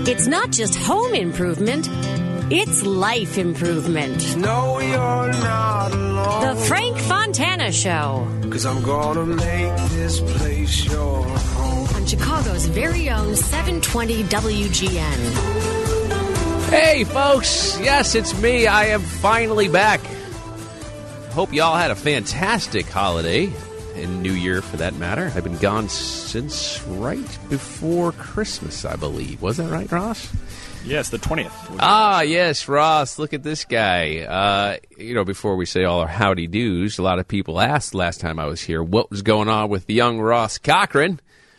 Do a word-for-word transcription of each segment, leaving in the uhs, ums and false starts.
It's not just home improvement, it's life improvement. No, you're not alone. The Frank Fontana Show. Cause I'm gonna make this place your home. On Chicago's very own seven twenty W G N. Hey, folks. Yes, it's me. I am finally back. Hope you all had a fantastic holiday and New Year, for that matter. I've been gone since right before Christmas, I believe. Was that right, Ross? Yes, the twentieth. Ah, yes, Ross. Look at this guy. Uh, you know, before we say all our howdy doos, a lot of people asked last time I was here what was going on with the young Ross Cochran.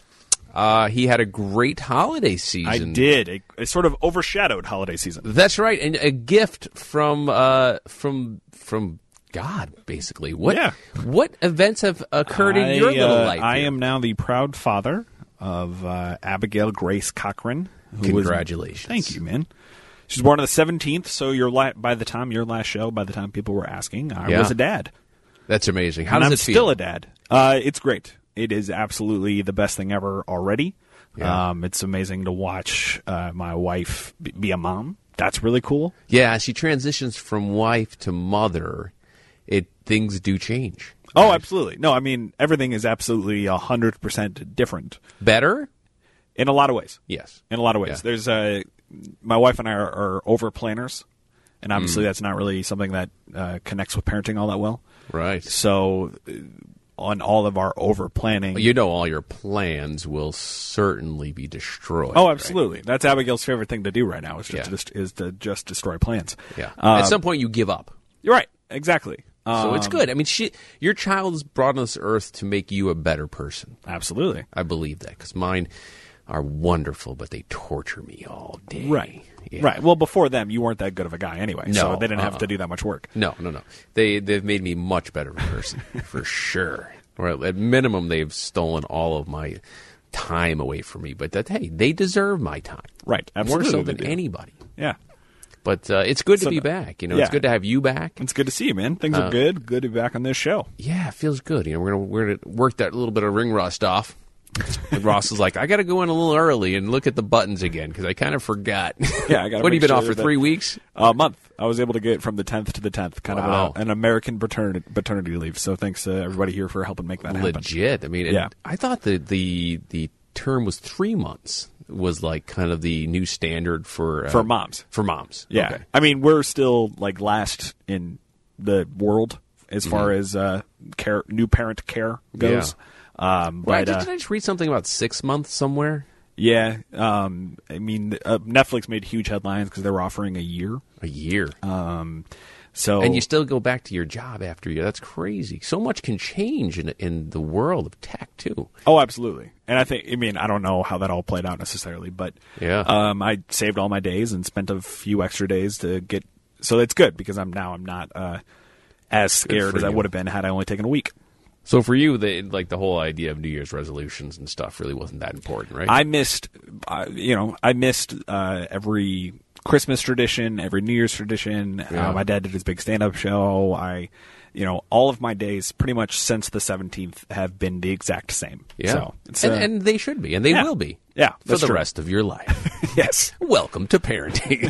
Uh, he had a great holiday season. I did. It, it sort of overshadowed holiday season. That's right, and a gift from uh, from from God, basically. What yeah. what events have occurred in your I, little uh, life? I here? am now the proud father of uh, Abigail Grace Cochran. Who Congratulations! Was, thank you, man. She's born on the seventeenth, so your la- by the time your last show, by the time people were asking, I yeah. was a dad. That's amazing. How and does I'm it feel? Still a dad. Uh, it's great. It is absolutely the best thing ever already. Yeah. Um, it's amazing to watch uh, my wife be, be a mom. That's really cool. Yeah, as she transitions from wife to mother, it things do change. Oh, right? absolutely. No, I mean, everything is absolutely one hundred percent different. Better? In a lot of ways. Yes. In a lot of ways. Yeah. There's a, my wife and I are, are over planners, and obviously Mm. that's not really something that uh, connects with parenting all that well. Right. So uh, on all of our over planning. You know all your plans will certainly be destroyed. Oh, absolutely. Right? That's Abigail's favorite thing to do right now is just, Yeah. to, dest- is to just destroy plans. Yeah. Uh, At some point you give up. You're right. Exactly. So it's Um, good. I mean, she, your child is brought on this earth to make you a better person. Absolutely. I believe that because mine are wonderful, but they torture me all day. Right. Yeah. Right. Well, before them, you weren't that good of a guy anyway, No, so they didn't have uh-uh. to do that much work. No, no, no. They they've made me much better of a person for sure. Or at minimum, they've stolen all of my time away from me. But that hey, they deserve my time. Right. More Absolutely. so they than do. anybody. Yeah. But uh, it's good to So be no- back. You know, yeah. it's good to have you back. It's good to see you, man. Things Uh, are good. Good to be back on this show. Yeah, it feels good. You know, we're gonna we're gonna work that little bit of ring rust off. And Ross is like, I got to go in a little early and look at the buttons again because I kind of forgot. Yeah, I got. What have you been off for three weeks? A month. I was able to get from the tenth to the tenth, kind Wow. of a, an American paternity, paternity leave. So thanks to everybody here for helping make that happen. Legit. I mean, Yeah. and I thought the, the the term was three months. Was like kind of the new standard for uh, For moms. For moms, Yeah. Okay. I mean, we're still like last in the world as far Mm-hmm. as uh, care, new parent care goes. Um, Well, I but, just, uh, did I just read something about six months somewhere? yeah, um, I mean, uh, Netflix made huge headlines because they were offering a year. A year, Um, so and you still go back to your job after a year. That's crazy. So much can change in in the world of tech too. Oh, absolutely. And I think, I mean, I don't know how that all played out necessarily, but Yeah. um, I saved all my days and spent a few extra days to get. So it's good because I'm now I'm not uh, as scared for as I you. would have been had I only taken a week. So for you, the, like the whole idea of New Year's resolutions and stuff really wasn't that important, right? I missed, uh, you know, I missed uh, every Christmas tradition, every New Year's tradition. Yeah. Uh, my dad did his big stand-up show. I, you know, all of my days pretty much since the seventeenth have been the exact same. yeah, So it's, and, uh, and they should be, and they yeah. will be. Yeah, for that's the true. rest of your life. yes. Welcome to parenting.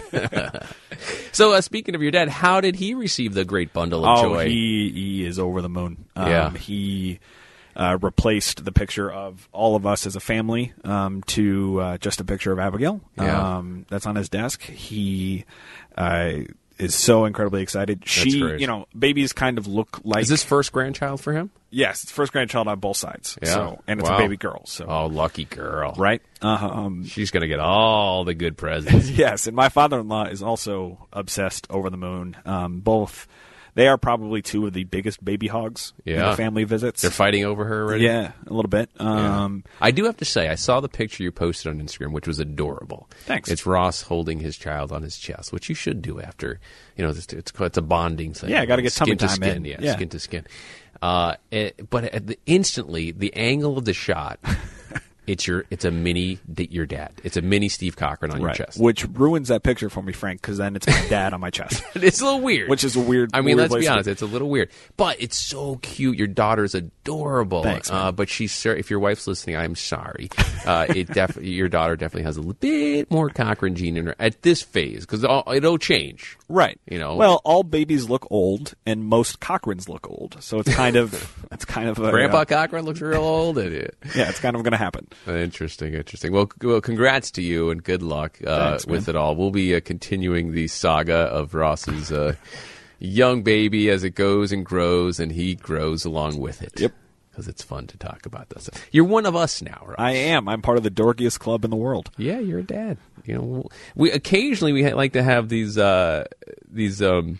So, uh, speaking of your dad, how did he receive the great bundle of Oh, joy? he he is over the moon. Um, Yeah. He uh, replaced the picture of all of us as a family um, to uh, just a picture of Abigail. Yeah. Um, that's on his desk. He uh, is so incredibly excited. She, great. you know, babies kind of look like. Is this first grandchild for him? Yes, it's first grandchild on both sides. Yeah. So, and it's Wow. a baby girl. So Oh, lucky girl. right. Uh, um, She's going to get all the good presents. yes, and my father-in-law is also obsessed over the moon. Um, both. They are probably two of the biggest baby hogs in Yeah. the family visits. They're fighting over her already? Yeah, a little bit. Um, I do have to say, I saw the picture you posted on Instagram, which was adorable. Thanks. It's Ross holding his child on his chest, which you should do after, you know, it's it's, it's a bonding thing. Yeah, gotta get tummy skin to time skin, in. Yeah, Yeah. skin to skin. Uh, it, but at the, instantly, the angle of the shot It's your it's a mini your dad. It's a mini Steve Cochran on right. your chest, which ruins that picture for me, Frank, because then it's my dad on my chest. It's a little weird, which is a weird. I mean, weird let's be honest, it's a little weird, but it's so cute. Your daughter's adorable. Thanks, man. Uh, but she's if your wife's listening, I'm sorry. Uh, it def- your daughter definitely has a little bit more Cochran gene in her at this phase because it'll change, right? You know, well, all babies look old, and most Cochrans look old, so it's kind of it's kind of a, Grandpa uh, Cochran looks real old. It? Yeah, it's kind of going to happen. Interesting, interesting. Well, well, congrats to you and good luck uh, Thanks, with man. it all. We'll be uh, continuing the saga of Ross's uh, young baby as it goes and grows, and he grows along with it. Yep. Because it's fun to talk about this. You're one of us now, right? I am. I'm part of the dorkiest club in the world. Yeah, you're a dad. You know, we occasionally we like to have these uh, these um,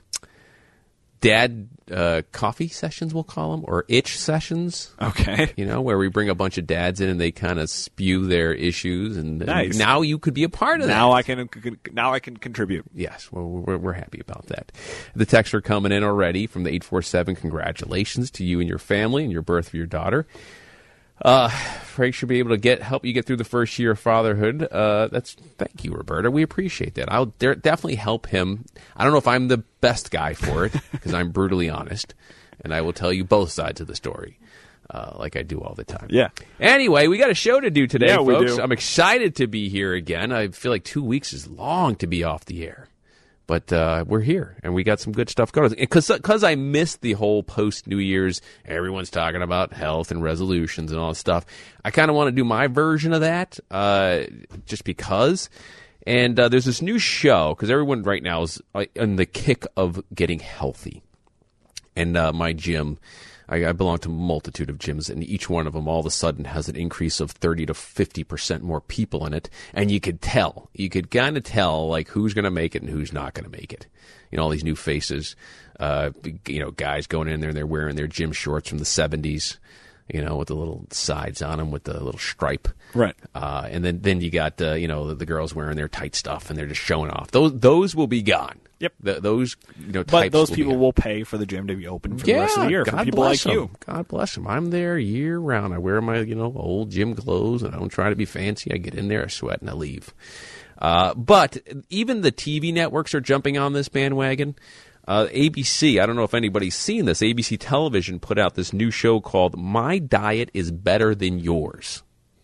dad uh, coffee sessions, we'll call them, or itch sessions. Okay. You know, where we bring a bunch of dads in and they kind of spew their issues, and, nice. and now you could be a part of now that. I can now I can contribute. Yes, well, we're we're happy about that. The texts are coming in already from the eight four seven. Congratulations to you and your family and your birth of your daughter. Uh, Frank should be able to get help you get through the first year of fatherhood. Uh, that's thank you, Roberta. We appreciate that. I'll de- definitely help him. I don't know if I'm the best guy for it because I'm brutally honest, and I will tell you both sides of the story, uh, like I do all the time. Yeah. Anyway, we got a show to do today, yeah, folks. We do. I'm excited to be here again. I feel like two weeks is long to be off the air. But uh, we're here, and we got some good stuff going. Because I missed the whole post-New Year's, everyone's talking about health and resolutions and all that stuff. I kind of want to do my version of that, uh, just because. And uh, there's this new show, because everyone right now is uh, on the kick of getting healthy. And uh, my gym, I, I belong to a multitude of gyms, and each one of them all of a sudden has an increase of thirty to fifty percent more people in it. And you could tell, you could kind of tell, like, who's going to make it and who's not going to make it. You know, all these new faces, uh, you know, guys going in there and they're wearing their gym shorts from the seventies, you know, with the little sides on them with the little stripe. Right. Uh, and then, then you got, uh, you know, the, the girls wearing their tight stuff and they're just showing off. Those those will be gone. Yep. The, those, you know, types But those will people be gone. will pay for the gym to be open for yeah, the rest of the year God for people bless like them. you. God bless them. I'm there year round. I wear my, you know, old gym clothes, and I don't try to be fancy. I get in there, I sweat, and I leave. Uh, but even the T V networks are jumping on this bandwagon. Uh, A B C, I don't know if anybody's seen this. A B C Television put out this new show called My Diet is Better Than Yours.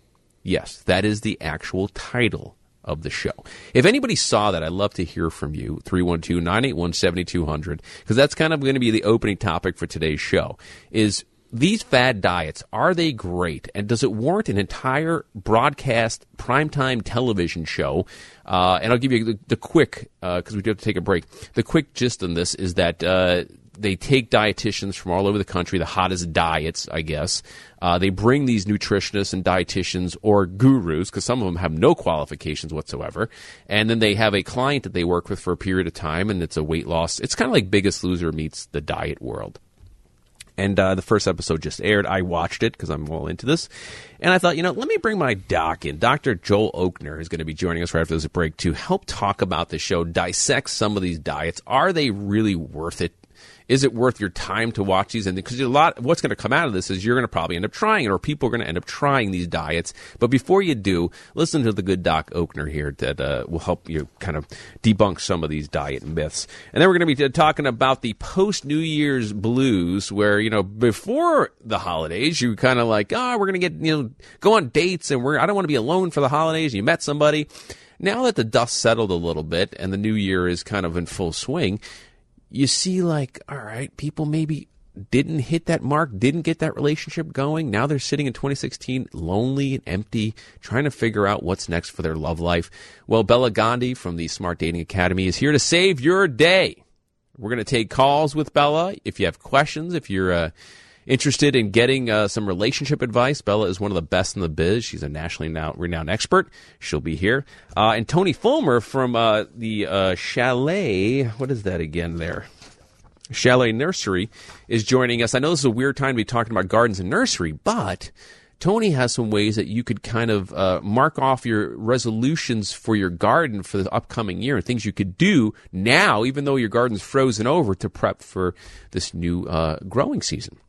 Yes, that is the actual title of the show. If anybody saw that, I'd love to hear from you. three one two, nine eight one, seven two zero zero, because that's kind of going to be the opening topic for today's show, is these fad diets, are they great? And does it warrant an entire broadcast primetime television show? Uh, and I'll give you the, the quick, because uh, we do have to take a break. The quick gist on this is that uh, they take dietitians from all over the country, the hottest diets, I guess. Uh, they bring these nutritionists and dietitians or gurus, because some of them have no qualifications whatsoever. And then they have a client that they work with for a period of time, and it's a weight loss. It's kind of like Biggest Loser meets the diet world. And uh, the first episode just aired. I watched it because I'm all into this. And I thought, you know, let me bring my doc in. Doctor Joel Ochner is going to be joining us right after this break to help talk about the show, dissect some of these diets. Are they really worth it? Is it worth your time to watch these? And because a lot, what's going to come out of this is you're going to probably end up trying it, or people are going to end up trying these diets. But before you do, listen to the good Doc Ochner here that uh, will help you kind of debunk some of these diet myths. And then we're going to be talking about the post-New Year's blues, where, you know, before the holidays, you kind of like, ah, oh, we're going to get, you know, go on dates, and we're I don't want to be alone for the holidays. You met somebody. Now that the dust settled a little bit and the new year is kind of in full swing, you see, like, all right, people maybe didn't hit that mark, didn't get that relationship going. Now they're sitting in twenty sixteen, lonely and empty, trying to figure out what's next for their love life. Well, Bella Gandhi from the Smart Dating Academy is here to save your day. We're going to take calls with Bella. If you have questions, if you're uh, interested in getting uh, some relationship advice, Bella is one of the best in the biz. She's a nationally now renowned expert. She'll be here. Uh, and Tony Fulmer from uh, the uh, Chalet, what is that again there? Chalet Nursery is joining us. I know this is a weird time to be talking about gardens and nursery, but Tony has some ways that you could kind of uh, mark off your resolutions for your garden for the upcoming year, and things you could do now, even though your garden's frozen over, to prep for this new uh, growing season.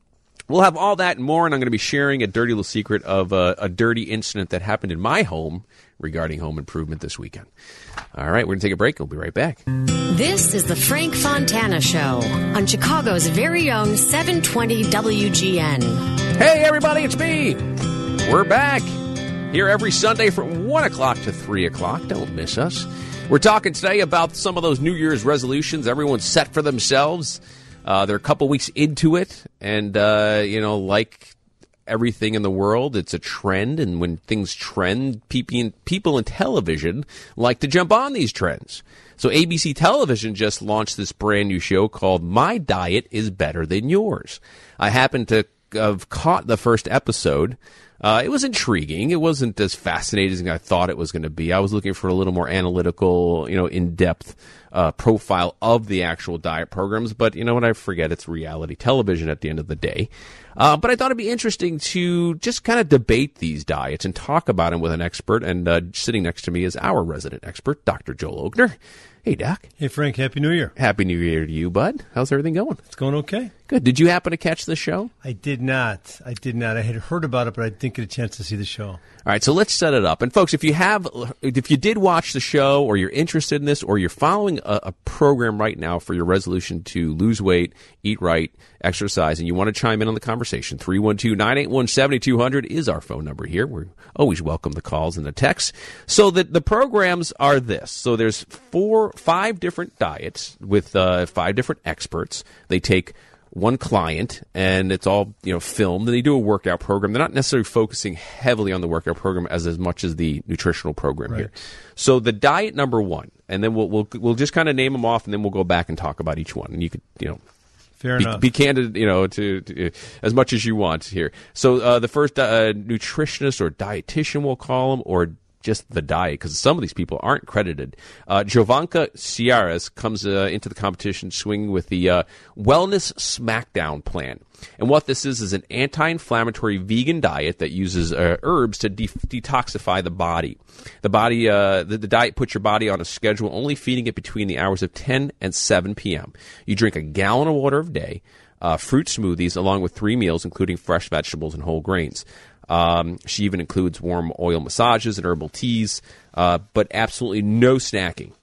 We'll have all that and more, and I'm going to be sharing a dirty little secret of uh, a dirty incident that happened in my home regarding home improvement this weekend. All right, we're going to take a break. We'll be right back. This is the Frank Fontana Show on Chicago's very own seven twenty W G N. Hey, everybody, it's me. We're back here every Sunday from one o'clock to three o'clock. Don't miss us. We're talking today about some of those New Year's resolutions everyone's set for themselves. Uh, they're a couple weeks into it, and, uh, you know, like everything in the world, it's a trend, and when things trend, people in television like to jump on these trends. So A B C Television just launched this brand new show called My Diet is Better Than Yours. I happened to have caught the first episode. Uh, it was intriguing. It wasn't as fascinating as I thought it was going to be. I was looking for a little more analytical, you know, in-depth uh, profile of the actual diet programs. But you know what? I forget it's reality television at the end of the day. Uh, but I thought it'd be interesting to just kind of debate these diets and talk about them with an expert. And uh, sitting next to me is our resident expert, Doctor Joel Ogner. Hey, Doc. Hey, Frank. Happy New Year. Happy New Year to you, bud. How's everything going? It's going okay. Good. Did you happen to catch the show? I did not. I did not. I had heard about it, but I didn't get a chance to see the show. All right, so let's set it up. And folks, if you have, if you did watch the show, or you're interested in this, or you're following a, a program right now for your resolution to lose weight, eat right, exercise, and you want to chime in on the conversation, three one two, nine eight one, seven two zero zero is our phone number here. We always welcome the calls and the texts. So the, the programs are this. So there's four, five different diets with uh, five different experts. They take one client, and it's all, you know, filmed, and they do a workout program. They're not necessarily focusing heavily on the workout program as as much as the nutritional program right. here. So the diet number one, and then we'll we'll we'll just kind of name them off, and then we'll go back and talk about each one. And you could, you know, fair be, enough. Be candid, you know, to, to as much as you want here. So uh, the first uh, nutritionist or dietitian, we'll call them, or just the diet, because some of these people aren't credited. Uh, Jovanka Sierras comes uh, into the competition swinging with the uh, Wellness Smackdown plan. And what this is is an anti-inflammatory vegan diet that uses uh, herbs to de- detoxify the body. The body, uh, the, the diet puts your body on a schedule, only feeding it between the hours of ten and seven p.m. You drink a gallon of water a day, uh, fruit smoothies, along with three meals, including fresh vegetables and whole grains. Um, she even includes warm oil massages and herbal teas, uh, but absolutely no snacking.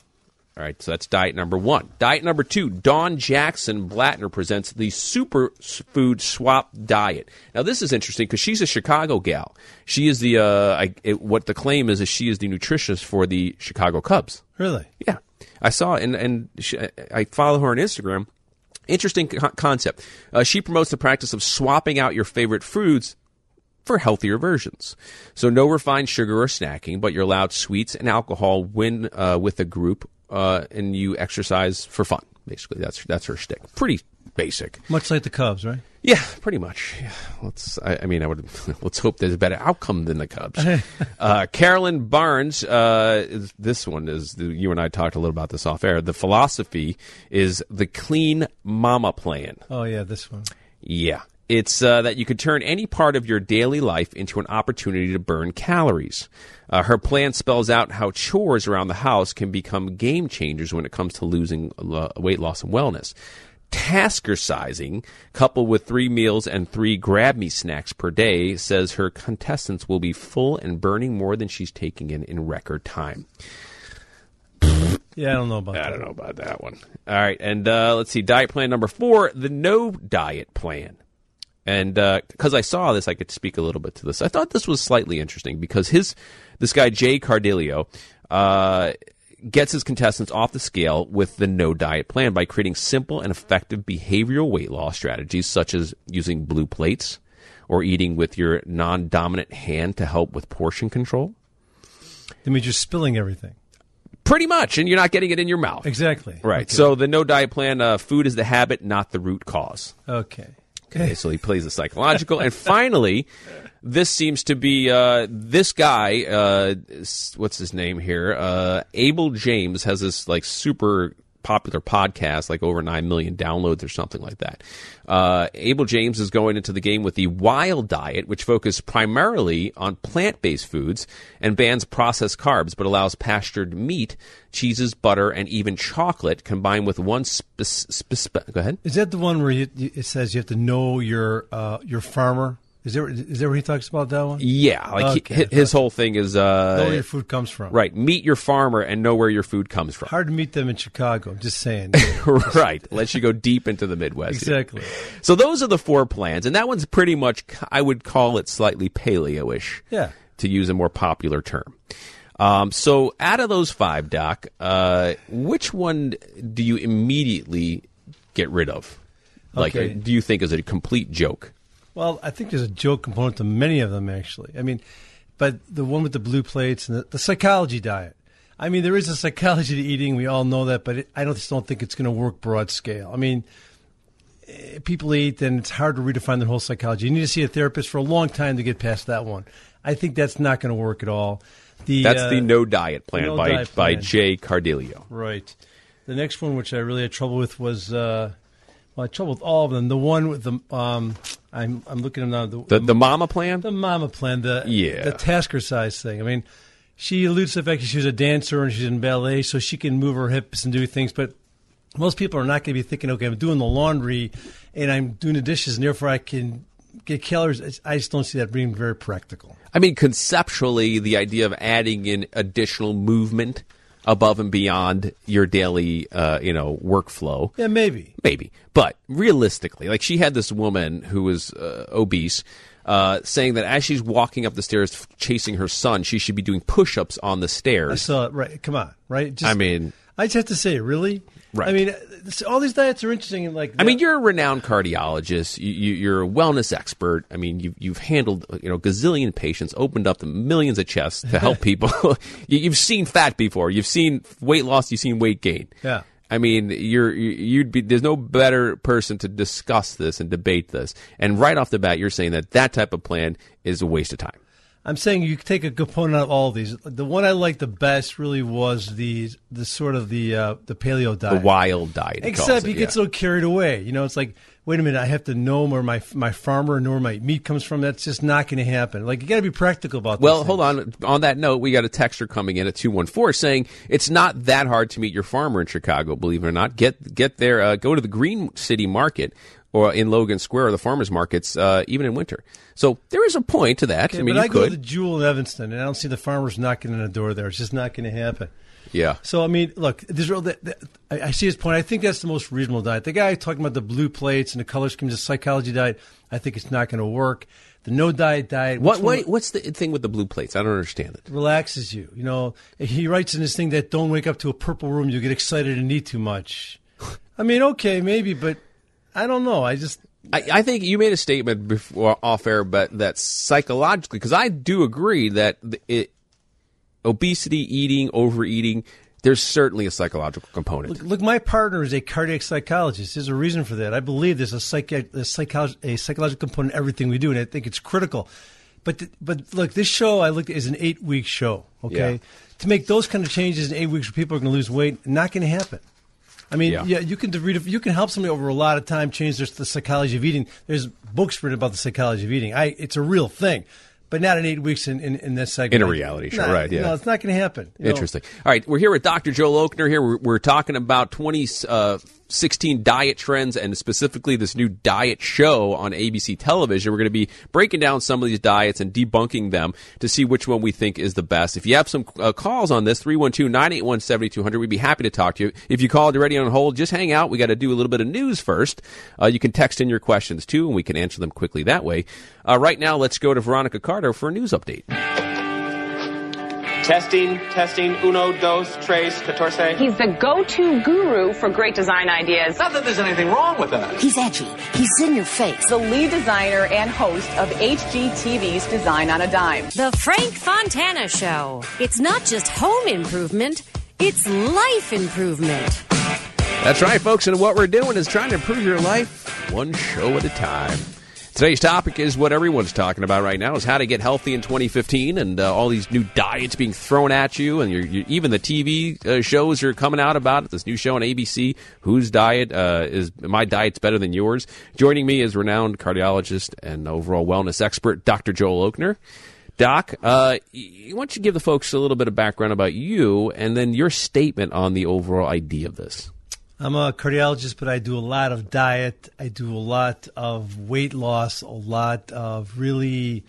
All right, so that's diet number one. Diet number two, Dawn Jackson Blattner presents the Superfood Swap Diet. Now, this is interesting because she's a Chicago gal. She is the, uh, I, it, what the claim is, is she is the nutritionist for the Chicago Cubs. Really? Yeah. I saw it, and, and she, I follow her on Instagram. Interesting co- concept. Uh, she promotes the practice of swapping out your favorite foods for healthier versions. So no refined sugar or snacking, but you're allowed sweets and alcohol when uh, with a group, uh, and you exercise for fun. Basically, that's that's her shtick. Pretty basic. Much like the Cubs, right? Yeah, pretty much. Yeah. Let's. I, I mean, I would. Let's hope there's a better outcome than the Cubs. uh, Carolyn Barnes. Uh, is, this one is. You and I talked a little about this off air. The philosophy is the Clean Mama Plan. Oh yeah, this one. Yeah. It's uh, that you could turn any part of your daily life into an opportunity to burn calories. Uh, her plan spells out how chores around the house can become game changers when it comes to losing uh, weight loss and wellness. Taskercising, coupled with three meals and three grab-me snacks per day, says her contestants will be full and burning more than she's taking in in record time. Yeah, I don't know about I that. I don't know about that one. All right, and uh, let's see, diet plan number four, the no diet plan. And because uh, I saw this, I could speak a little bit to this. I thought this was slightly interesting because his this guy, Jay Cardillo, uh, gets his contestants off the scale with the no diet plan by creating simple and effective behavioral weight loss strategies such as using blue plates or eating with your non-dominant hand to help with portion control. That means you're spilling everything. Pretty much, and you're not getting it in your mouth. Exactly. Right. Okay. So the no diet plan, uh, food is the habit, not the root cause. Okay. Okay, so he plays the psychological. And finally, this seems to be uh, this guy, uh, what's his name here? Uh, Abel James has this like super popular podcast, like over nine million downloads or something like that. Uh, Abel James is going into the game with the Wild Diet, which focuses primarily on plant-based foods and bans processed carbs, but allows pastured meat, cheeses, butter, and even chocolate combined with one spe- spe- spe- Go ahead. Is that the one where you, it says you have to know your uh, your farmer? Is there is there where he talks about that one? Yeah, like okay. he, his whole thing is uh, know where your food comes from. Right, meet your farmer and know where your food comes from. Hard to meet them in Chicago. I'm just saying. Right, lets you go deep into the Midwest. Exactly. Here. So those are the four plans, and that one's pretty much, I would call it slightly paleo-ish. Yeah. To use a more popular term. Um, so out of those five, Doc, uh, which one do you immediately get rid of? Like, Okay. do you think is a complete joke? Well, I think there's a joke component to many of them, actually. I mean, but the one with the blue plates and the, the psychology diet. I mean, there is a psychology to eating. We all know that, but it, I don't, just don't think it's going to work broad scale. I mean, eh, people eat, and it's hard to redefine their whole psychology. You need to see a therapist for a long time to get past that one. I think that's not going to work at all. The, That's uh, the No Diet Plan No by Diet by Plan. Jay Cardillo. Right. The next one, which I really had trouble with, was uh, well, I had trouble with all of them. The one with the um, I'm I'm looking at them now. The, The the Mama Plan? the mama plan, the Yeah. the tasker size thing. I mean, she alludes to the fact that she's a dancer and she's in ballet, so she can move her hips and do things. But most people are not going to be thinking, okay, I'm doing the laundry and I'm doing the dishes, and therefore I can get calories. I just don't see that being very practical. I mean, conceptually, the idea of adding in additional movement above and beyond your daily, uh, you know, workflow. Yeah, maybe. Maybe. But realistically, like she had this woman who was uh, obese uh, saying that as she's walking up the stairs f- chasing her son, she should be doing push-ups on the I stairs. saw it. Right. Come on. Right. Just, I mean... I just have to say, really? Right. I mean, this, all these diets are interesting. And like, I mean, you're a renowned cardiologist. You, you, you're a wellness expert. I mean, you've, you've handled you know gazillion patients, opened up the millions of chests to help people. you, you've seen fat before. You've seen weight loss. You've seen weight gain. Yeah. I mean, you're you'd be. There's no better person to discuss this and debate this. And right off the bat, you're saying that that type of plan is a waste of time. I'm saying you take a component out of all of these. The one I liked the best really was the the sort of the uh, the paleo The diet. wild diet. he Except calls it, you yeah. get so carried away. You know, it's like, wait a minute, I have to know where my my farmer and where my meat comes from. That's just not going to happen. Like, you got to be practical about these Well, things. hold on. On that note, we got a texter coming in at two one four saying it's not that hard to meet your farmer in Chicago, believe it or not. Get get there, uh, go to the Green City Market or in Logan Square or the farmers markets, uh, even in winter. So there is a point to that. Okay, I mean, but you I go could. to the Jewel in Evanston, and I don't see the farmers knocking on the door there. It's just not going to happen. Yeah. So, I mean, look, there's real, that, that, I, I see his point. I think that's the most reasonable diet. The guy talking about the blue plates and the color schemes, the psychology diet, I think it's not going to work. The no diet diet. What, which one what what's the thing with the blue plates? I don't understand it. relaxes you? You know, he writes in this thing that don't wake up to a purple room, you get excited and eat too much. I mean, okay, maybe, but I don't know. I just... I, I think you made a statement before off air, but that psychologically, because I do agree that the, it, obesity, eating, overeating, there's certainly a psychological component. Look, look, my partner is a cardiac psychologist. There's a reason for that. I believe there's a, psych- a, psycholo- a psychological component in everything we do, and I think it's critical. But th- but look, this show I looked at is an eight week show. Okay, Yeah. to make those kind of changes in eight weeks where people are going to lose weight, not going to happen. I mean, Yeah. yeah, you can read, you can help somebody over a lot of time change their, the psychology of eating. There's books written about the psychology of eating. I, it's a real thing, but not in eight weeks in, in, in this segment. In a reality show, Nah, right, yeah. No, it's not going to happen. you know. Interesting. All right, we're here with Doctor Joel Oakner here. We're, we're talking about twenty sixteen diet trends and specifically this new diet show on A B C television. We're going to be breaking down some of these diets and debunking them to see which one we think is the best. If you have some uh, calls on this, three one two, nine eight one, seven two zero zero, we'd be happy to talk to you. If you called already on hold, just hang out. We got to do a little bit of news first. Uh, you can text in your questions too, and we can answer them quickly that way. Uh, right now, let's go to Veronica Carter for a news update. Testing, testing, uno, dos, tres, catorce. He's the go-to guru for great design ideas. Not that there's anything wrong with that. He's edgy. He's in your face. The lead designer and host of H G T V's Design on a Dime. The Frank Fontana Show. It's not just home improvement, it's life improvement. That's right, folks, and what we're doing is trying to improve your life one show at a time. Today's topic is what everyone's talking about right now, is how to get healthy in twenty fifteen, and uh, all these new diets being thrown at you, and you're, you're, even the T V uh, shows are coming out about it. This new show on A B C, Whose Diet uh, is My Diet's Better Than Yours? Joining me is renowned cardiologist and overall wellness expert, Doctor Joel Ochner. Doc, uh, why don't you give the folks a little bit of background about you, and then your statement on the overall idea of this? I'm a cardiologist, but I do a lot of diet. I do a lot of weight loss, a lot of really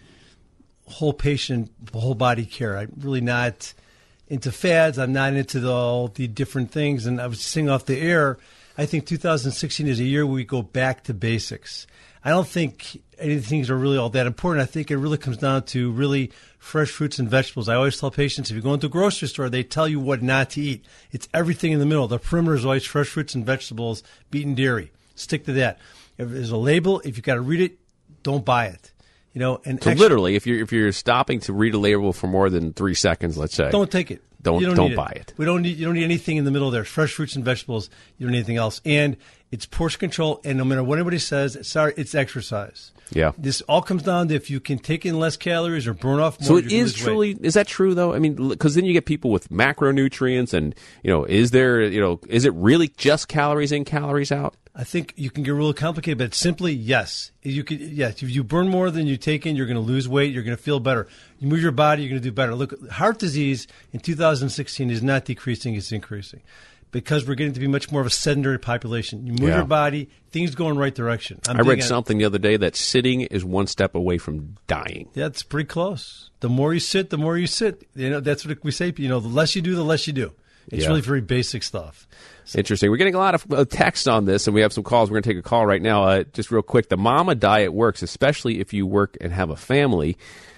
whole patient, whole body care. I'm really not into fads. I'm not into the, all the different things. And I was saying off the air, I think two thousand sixteen is a year where we go back to basics. I don't think any things are really all that important. I think it really comes down to really fresh fruits and vegetables. I always tell patients, if you go into a grocery store, they tell you what not to eat. It's everything in the middle. The perimeter is always fresh fruits and vegetables, beaten dairy. Stick to that. If there's a label, if you've got to read it, don't buy it. You know, and so extra, literally, if you're if you're stopping to read a label for more than three seconds, let's say, don't take it. Don't you don't, don't need buy it. it. We don't need you don't need anything in the middle there. Fresh fruits and vegetables. You don't need anything else. And it's portion control. And no matter what anybody says, sorry, it's exercise. Yeah. This all comes down to if you can take in less calories or burn off more. So it you're is lose truly, weight. is that true though? I mean, because then you get people with macronutrients, and you know, is there, you know, is it really just calories in, calories out? I think you can get really complicated, but simply yes. You could yes. If you burn more than you take in, you're going to lose weight. You're going to feel better. You move your body, you're going to do better. Look, heart disease in two thousand sixteen is not decreasing; it's increasing because we're getting to be much more of a sedentary population. You move Yeah. your body, things go in the right direction. I'm I read on, something the other day that sitting is one step away from dying. Yeah, it's pretty close. The more you sit, the more you sit. You know, that's what we say. You know, the less you do, the less you do. It's Yeah. really very basic stuff. So, Interesting. We're getting a lot of uh, text on this, and we have some calls. We're going to take a call right now. Uh, just real quick, the mama diet works, especially if you work and have a family.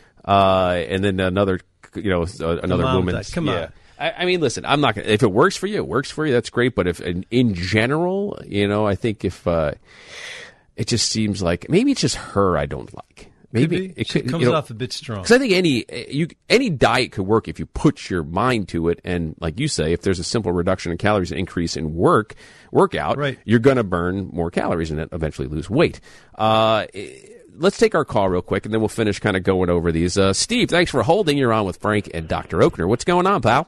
Uh, and then another, you know, uh, another mom woman. diet. Come yeah. on. I, I mean, listen, I'm not gonna, if it works for you, it works for you. That's great. But if in, in general, you know, I think if uh, it just seems like maybe it's just her I don't like. Maybe could it she could, comes you know, off a bit strong. because I think any you any diet could work if you put your mind to it, and like you say, if there's a simple reduction in calories, increase in work workout, Right. you're going to burn more calories and eventually lose weight. Uh, let's take our call real quick, and then we'll finish kind of going over these. Uh, Steve, thanks for holding. You're on with Frank and Doctor Ochner. What's going on, pal?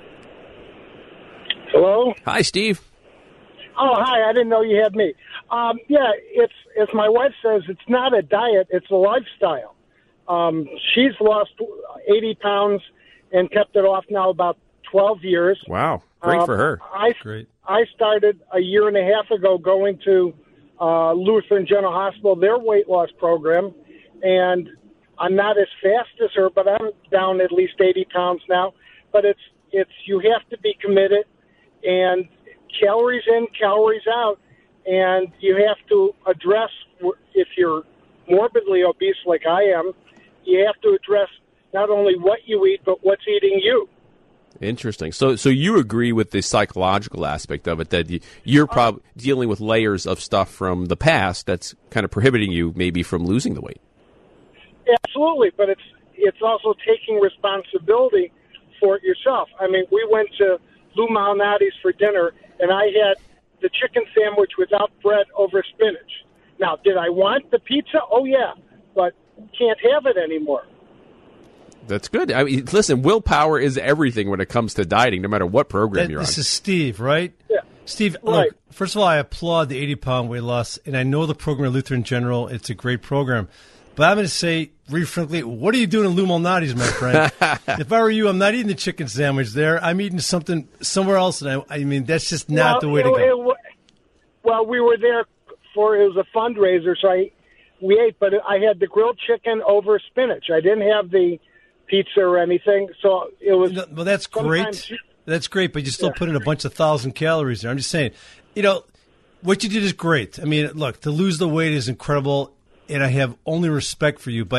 Hello? Hi, Steve. Oh, hi. I didn't know you had me. Um, yeah, it's as my wife says, it's not a diet, it's a lifestyle. Um, she's lost eighty pounds and kept it off now about twelve years. Wow, great Um, for her. I, Great. I started a year and a half ago going to uh, Lutheran General Hospital, their weight loss program, and I'm not as fast as her, but I'm down at least eighty pounds now. But it's it's you have to be committed, and calories in, calories out, and you have to address, if you're morbidly obese like I am, you have to address not only what you eat, but what's eating you. Interesting. So, so you agree with the psychological aspect of it, that you, you're probably dealing with layers of stuff from the past that's kind of prohibiting you maybe from losing the weight. Absolutely, but it's it's also taking responsibility for it yourself. I mean, we went to Lou Malnati's for dinner, and I had the chicken sandwich without bread over spinach. Now, did I want the pizza? Oh, yeah, but can't have it anymore. That's good. I mean, listen, willpower is everything when it comes to dieting, no matter what program That- you're on. this is Steve, right? Yeah. Steve, Right. look, first of all, I applaud the eighty-pound weight loss, and I know the program at Lutheran General. It's a great program. But I'm going to say, very frankly, what are you doing in Lou Malnati's, my friend? If I were you, I'm not eating the chicken sandwich there. I'm eating something somewhere else. And I, I mean, that's just not well, the way it, to go. It, well, we were there for, it was a fundraiser, so I we ate, but I had the grilled chicken over spinach. I didn't have the pizza or anything, so it was... No, well, that's great. sometimes- That's great, but you still Yeah. put in a bunch of thousand calories there. I'm just saying, you know, what you did is great. I mean, look, to lose the weight is incredible, and I have only respect for you. But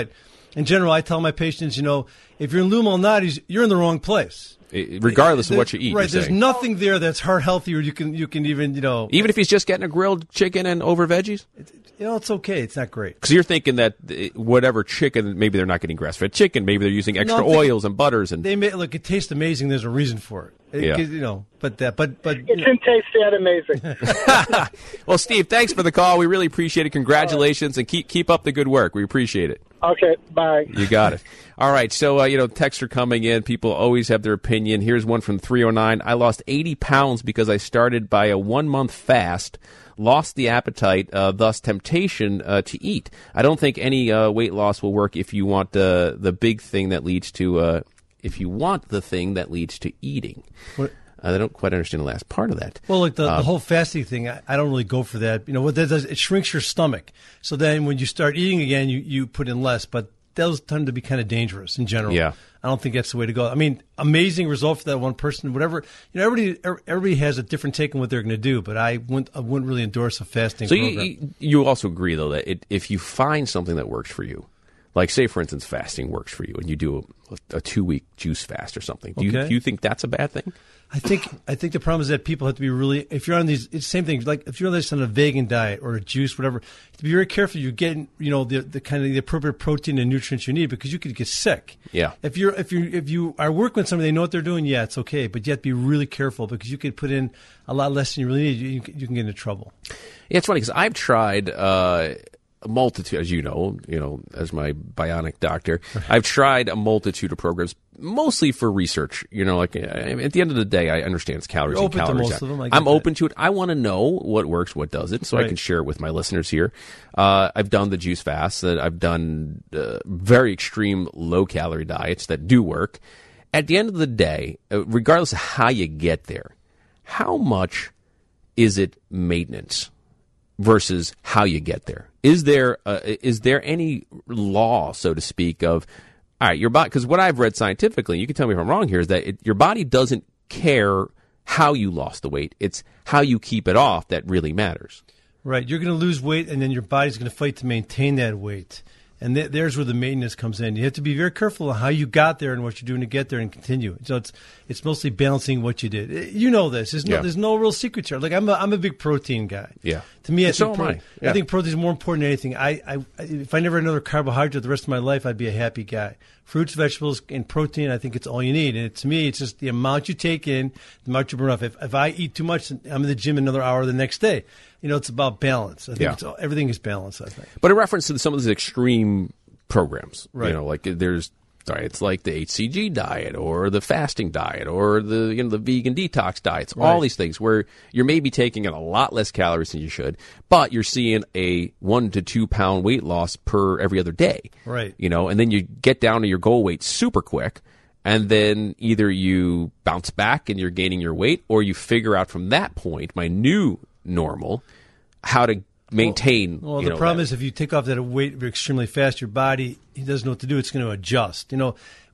In general, I tell my patients, you know, if you're in Lou Malnati's, you're in the wrong place. Regardless of what you eat, right? You're There's saying. nothing there that's heart healthy, or you can you can even you know even if he's just getting a grilled chicken and over veggies. You know, it's okay. It's not great. Because you're thinking that whatever chicken, maybe they're not getting grass-fed chicken, maybe they're using extra No, I'm thinking- oils and butters, and They may look. It tastes amazing. There's a reason for it. It- Yeah. You know, but that, but but It you know, can taste that amazing. well, Steve, thanks for the call. We really appreciate it. Congratulations, and keep keep up the good work. We appreciate it. Okay, bye. You got it. All right, so, uh, you know, texts are coming in. People always have their opinion. Here's one from three oh nine. I lost eighty pounds because I started by a one-month fast, lost the appetite, uh, thus temptation uh, to eat. I don't think any uh, weight loss will work if you want uh, the big thing that leads to, uh, if you want the thing that leads to eating. What- Uh, I don't quite understand the last part of that. Well, like the, Um, the whole fasting thing, I, I don't really go for that. You know what that does? It shrinks your stomach. So then when you start eating again, you, you put in less. But those tend to be kind of dangerous in general. Yeah. I don't think that's the way to go. I mean, amazing result for that one person. Whatever, you know, everybody everybody has a different take on what they're going to do. But I wouldn't I wouldn't really endorse a fasting So program. you, you you also agree, though, that it, if you find something that works for you, like, say, for instance, fasting works for you, and you do a, a two-week juice fast or something, do you, Okay. do you think that's a bad thing? I think I think the problem is that people have to be really. If you're on these, it's the same thing. Like if you're on this on a vegan diet or a juice, whatever, to be very careful. You're getting, you know, the the kind of the appropriate protein and nutrients you need because you could get sick. Yeah. If you're if you if you are working with somebody, they know what they're doing. Yeah, it's okay, but you have to be really careful because you could put in a lot less than you really need. You, you, can, you can get into trouble. Yeah, it's funny because I've tried uh, a multitude, as you know, you know, as my bionic doctor, I've tried a multitude of programs, mostly for research. You know, like uh, at the end of the day, I understand it's calories You're and open to calories most out. of them, I get I'm that. open to it. I want to know what works, what doesn't, so I Right. can share it with my listeners here. Uh, I've done the juice fast. That I've done uh, very extreme low calorie diets that do work. At the end of the day, uh, regardless of how you get there, how much is it maintenance versus how you get there? Is there uh, is there any law, so to speak, of all right, your body? Because what I've read scientifically, you can tell me if I'm wrong here, is that it, your body doesn't care how you lost the weight; it's how you keep it off that really matters. Right. You're going to lose weight, and then your body's going to fight to maintain that weight. And th- there's where the maintenance comes in. You have to be very careful of how you got there and what you're doing to get there and continue. So it's it's mostly balancing what you did. You know this. There's no Yeah. there's no real secret here. Like I'm a, I'm a big protein guy. Yeah. To me, I So think am pro- I. Yeah. I think protein is more important than anything. I, I if I never had another carbohydrate the rest of my life, I'd be a happy guy. Fruits, vegetables, and protein, I think it's all you need. And it, to me, it's just the amount you take in, the amount you burn off. If if I eat too much, I'm in the gym another hour the next day. You know, it's about balance. I think Yeah. it's all, everything is balance, I think. But in reference to some of these extreme programs, Right. you know, like there's diets like the H C G diet or the fasting diet or the you know the vegan detox diets, all Right. these things where you're maybe taking in a lot less calories than you should, but you're seeing a one to two pound weight loss per every other day. Right. You know, and then you get down to your goal weight super quick. And then either you bounce back and you're gaining your weight, or you figure out from that point, my new normal, how to maintain. Well, you the know, problem that. is if you take off that weight extremely fast, your body he doesn't know what to do. It's going to adjust. You know,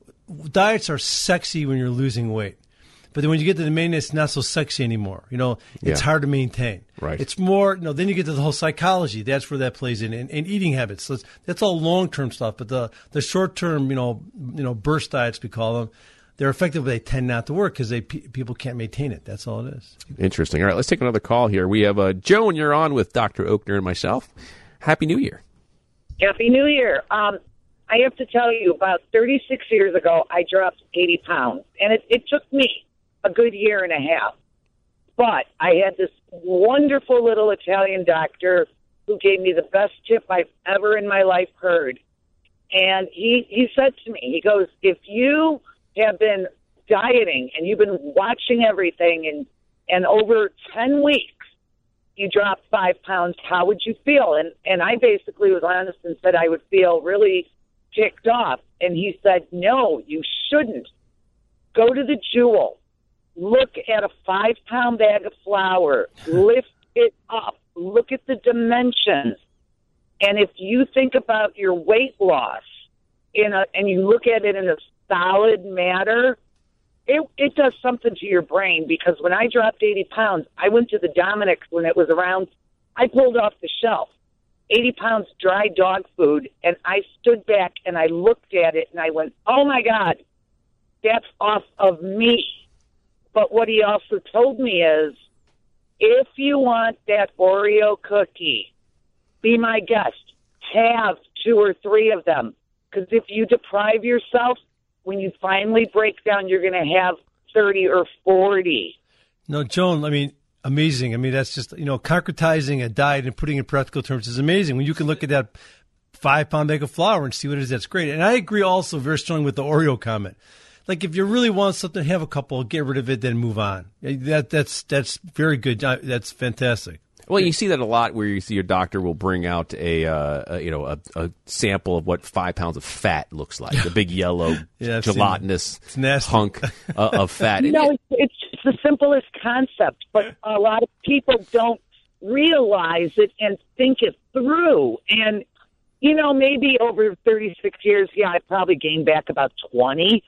diets are sexy when you're losing weight, but then when you get to the maintenance, it's not so sexy anymore. You know, it's Yeah. hard to maintain. Right. It's more. You know, then you get to the whole psychology. That's where that plays in, and, and eating habits. So it's, that's all long term stuff. But the the short term, you know, you know, burst diets we call them. They're effective, but they tend not to work because they pe- people can't maintain it. That's all it is. Interesting. All right, let's take another call here. We have uh, Joe, and you're on with Doctor Oakner and myself. Happy New Year. Happy New Year. Um, I have to tell you, about thirty-six years ago, I dropped eighty pounds, and it, it took me a good year and a half. But I had this wonderful little Italian doctor who gave me the best tip I've ever in my life heard. And he, he said to me, he goes, if you have been dieting and you've been watching everything and, and over ten weeks, you dropped five pounds, how would you feel? And and I basically was honest and said I would feel really ticked off. And he said, no, you shouldn't. Go to the Jewel. Look at a five-pound bag of flour. Lift it up. Look at the dimensions. And if you think about your weight loss in a, and you look at it in a solid matter, It, it does something to your brain, because when I dropped eighty pounds, I went to the Dominick's when it was around. I pulled off the shelf. eighty pounds dry dog food, and I stood back and I looked at it and I went, oh, my God, that's off of me. But what he also told me is, if you want that Oreo cookie, be my guest. Have two or three of them. Because if you deprive yourself, when you finally break down, you're going to have thirty or forty. No, Joan, I mean, amazing. I mean, that's just, you know, concretizing a diet and putting it in practical terms is amazing. When you can look at that five-pound bag of flour and see what it is, that's great. And I agree also very strongly with the Oreo comment. Like, if you really want something, have a couple, get rid of it, then move on. That That's that's very good. That's fantastic. Well, you see that a lot where you see your doctor will bring out a, uh, a you know a, a sample of what five pounds of fat looks like, a big yellow yeah, gelatinous hunk uh, of fat. No, it's, it's it's the simplest concept, but a lot of people don't realize it and think it through. And, you know, maybe over thirty-six years, yeah, I probably gained back about twenty.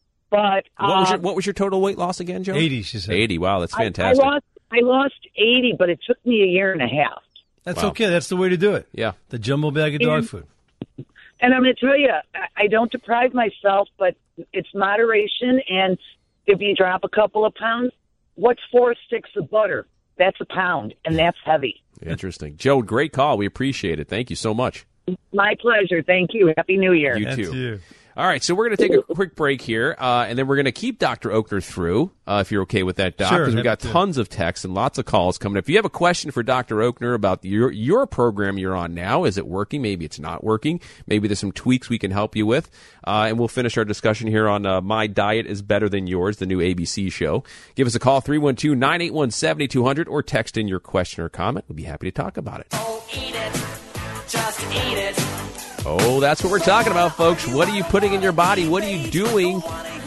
But what, was your, um, what was your total weight loss again, Joe? eighty, she said. eighty, wow, that's fantastic. I, I lost I lost eighty, but it took me a year and a half. That's Wow. okay. That's the way to do it. Yeah. The jumbo bag of dog And- food. And I'm going to tell you, I- I don't deprive myself, but it's moderation. And if you drop a couple of pounds, what's four sticks of butter? That's a pound, and that's heavy. Interesting. Joe, great call. We appreciate it. Thank you so much. My pleasure. Thank you. Happy New Year. You That's too. you. All right, so we're going to take a quick break here, uh, and then we're going to keep Doctor Oakner through, uh, if you're okay with that, Doc, Sure, because we've got happy to. tons of texts and lots of calls coming. If you have a question for Doctor Oakner about your your program you're on now, is it working? Maybe it's not working. Maybe there's some tweaks we can help you with, uh, and we'll finish our discussion here on uh, My Diet is Better Than Yours, the new A B C show. Give us a call, three one two, nine eight one, seven two zero zero, or text in your question or comment. We'll be happy to talk about it. Oh, eat it. Just eat it. Oh, that's what we're talking about, folks. What are you putting in your body? What are you doing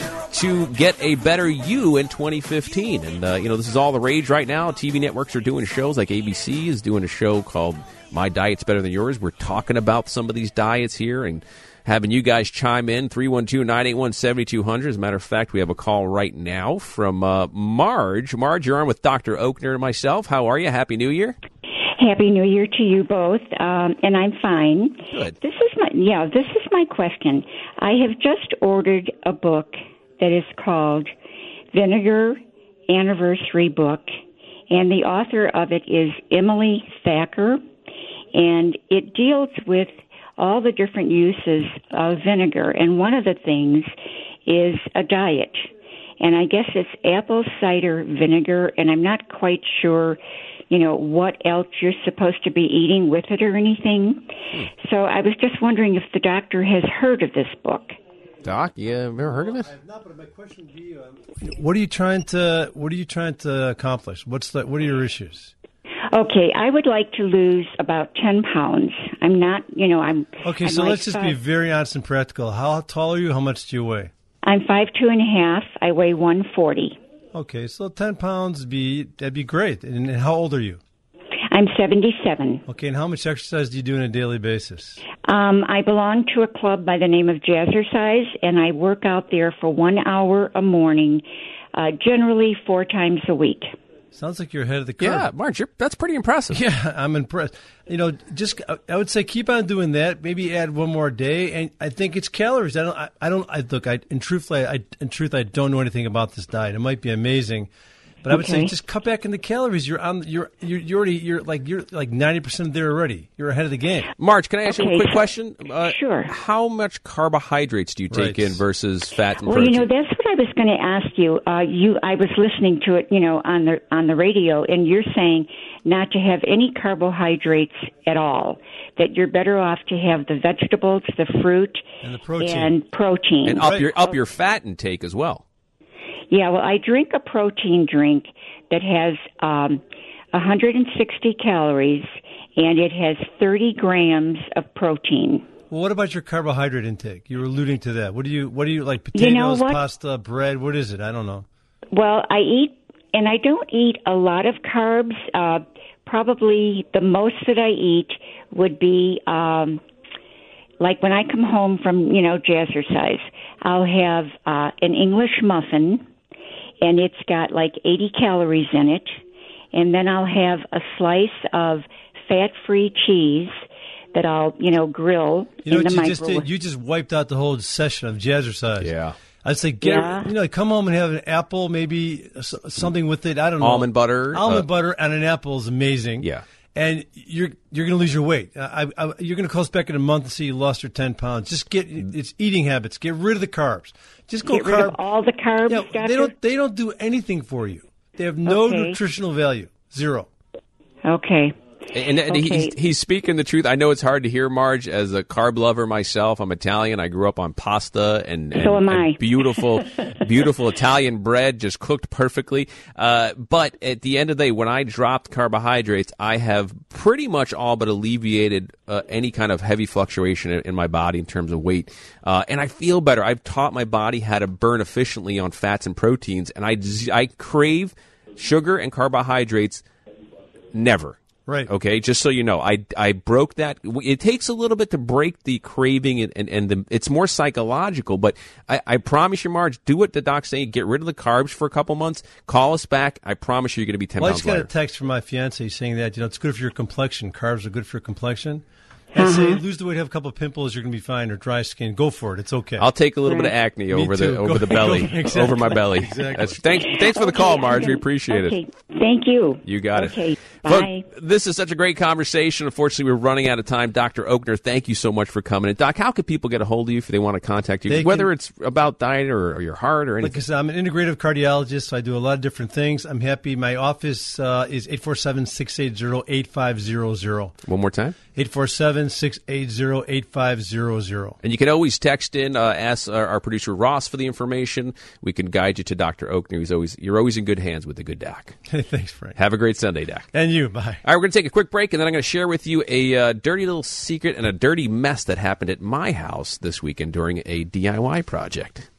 to get a better you in twenty fifteen? And, uh, you know, this is all the rage right now. T V networks are doing shows like A B C is doing a show called My Diet's Better Than Yours. We're talking about some of these diets here and having you guys chime in, three one two, nine eight one, seven two zero zero. As a matter of fact, we have a call right now from uh, Marge. Marge, you're on with Doctor Oakner and myself. How are you? Happy New Year. Happy New Year to you both, um, and I'm fine. Good. This is my yeah. This is my question. I have just ordered a book that is called Vinegar Anniversary Book, and the author of it is Emily Thacker, and it deals with all the different uses of vinegar, and one of the things is a diet, and I guess it's apple cider vinegar, and I'm not quite sure, you know, what else you're supposed to be eating with it or anything. So I was just wondering if the doctor has heard of this book. Doc, you ever heard of it? I have not, but my question would be, um, what are you trying to what are you trying to accomplish? What's the what are your issues? Okay, I would like to lose about ten pounds. I'm not, you know, I'm... Okay, I'm so like let's just be five, very honest and practical. How tall are you? How much do you weigh? I'm five two and a half. I weigh one forty. Okay, so ten pounds would be that'd be great. And, and how old are you? I'm seventy-seven. Okay, and how much exercise do you do on a daily basis? Um, I belong to a club by the name of Jazzercise, and I work out there for one hour a morning, uh, generally four times a week. Sounds like you're ahead of the curve. Yeah, Marge, you're, that's pretty impressive. Yeah, I'm impressed. You know, just I would say keep on doing that. Maybe add one more day, and I think it's calories. I don't. I, I don't. I look. I in truthfully, I in truth, I don't know anything about this diet. It might be amazing, but I would say Okay. just cut back in the calories. You're on. You're you're, you're already. You're like you're like ninety percent there already. You're ahead of the game. Marge, can I ask you a Okay, quick so- question? Uh, sure. How much carbohydrates do you take Right. in versus fat and Well, protein? you know, that's what I was going to ask you. Uh, you, I was listening to it, you know, on the on the radio, and you're saying not to have any carbohydrates at all. That you're better off to have the vegetables, the fruit, And the protein. and protein. and up Right. your up your fat intake as well. Yeah, well, I drink a protein drink that has um, one hundred sixty calories, and it has thirty grams of protein. Well, what about your carbohydrate intake? You were alluding to that. What do you? What do you like? Potatoes, You know what? pasta, bread. What is it? I don't know. Well, I eat, and I don't eat a lot of carbs. Uh, probably the most that I eat would be um, like when I come home from, you know, Jazzercise, I'll have uh, an English muffin, and it's got like eighty calories in it, and then I'll have a slice of fat-free cheese that I'll, you know, grill You know in what the you just microwave. did? You just wiped out the whole session of jazzercise. Yeah. I'd say, get, Yeah. you know, come home and have an apple, maybe s- something with it. I don't know. Almond butter. Almond uh, butter and an apple is amazing. Yeah. And you're you're going to lose your weight. I, I, you're going to call us back in a month and see you lost your ten pounds. Just get it's eating habits. Get rid of the carbs. Just go Get rid carb. of all the carbs, Yeah, Doctor? they don't they don't do anything for you. They have no Okay. nutritional value. Zero. Okay. And, and Okay. he's, he's speaking the truth. I know it's hard to hear, Marge, as a carb lover myself. I'm Italian. I grew up on pasta and, and, So am I. and beautiful, beautiful Italian bread, just cooked perfectly. Uh, but at the end of the day, when I dropped carbohydrates, I have pretty much all but alleviated uh, any kind of heavy fluctuation in, in my body in terms of weight. Uh, and I feel better. I've taught my body how to burn efficiently on fats and proteins, and I, I crave sugar and carbohydrates never. Right. Okay, just so you know, I, I broke that. It takes a little bit to break the craving, and, and, and the, it's more psychological, but I, I promise you, Marge, do what the doc's saying. Get rid of the carbs for a couple months. Call us back. I promise you you're going to be ten Well, I pounds just got lighter. a text from my fiance saying that, you know, it's good for your complexion. Carbs are good for your complexion. I say, lose the weight, have a couple of pimples, you're going to be fine, or dry skin. Go for it. It's okay. I'll take a little bit of acne Me over too. the over Go- the belly, go- exactly. over my belly. Exactly. That's, thanks, thanks for the call, Marge. We appreciate okay. it. Thank you. You got okay. it. Bye. Look, this is such a great conversation. Unfortunately, we're running out of time. Doctor Oakner, thank you so much for coming in. Doc, how can people get a hold of you if they want to contact you, They whether can- it's about diet or, or your heart or anything? Like I said, I'm an integrative cardiologist, so I do a lot of different things. I'm happy. My office uh, is eight four seven, six eight zero, eight five zero zero. One more time. eight four seven, six eight zero, eight five zero zero. And you can always text in, uh, ask our, our producer Ross for the information. We can guide you to Doctor Oakner. He's always, you're always in good hands with the good doc. Thanks, Frank. Have a great Sunday, Doc. And you. Bye. All right, we're going to take a quick break, and then I'm going to share with you a uh, dirty little secret and a dirty mess that happened at my house this weekend during a D I Y project.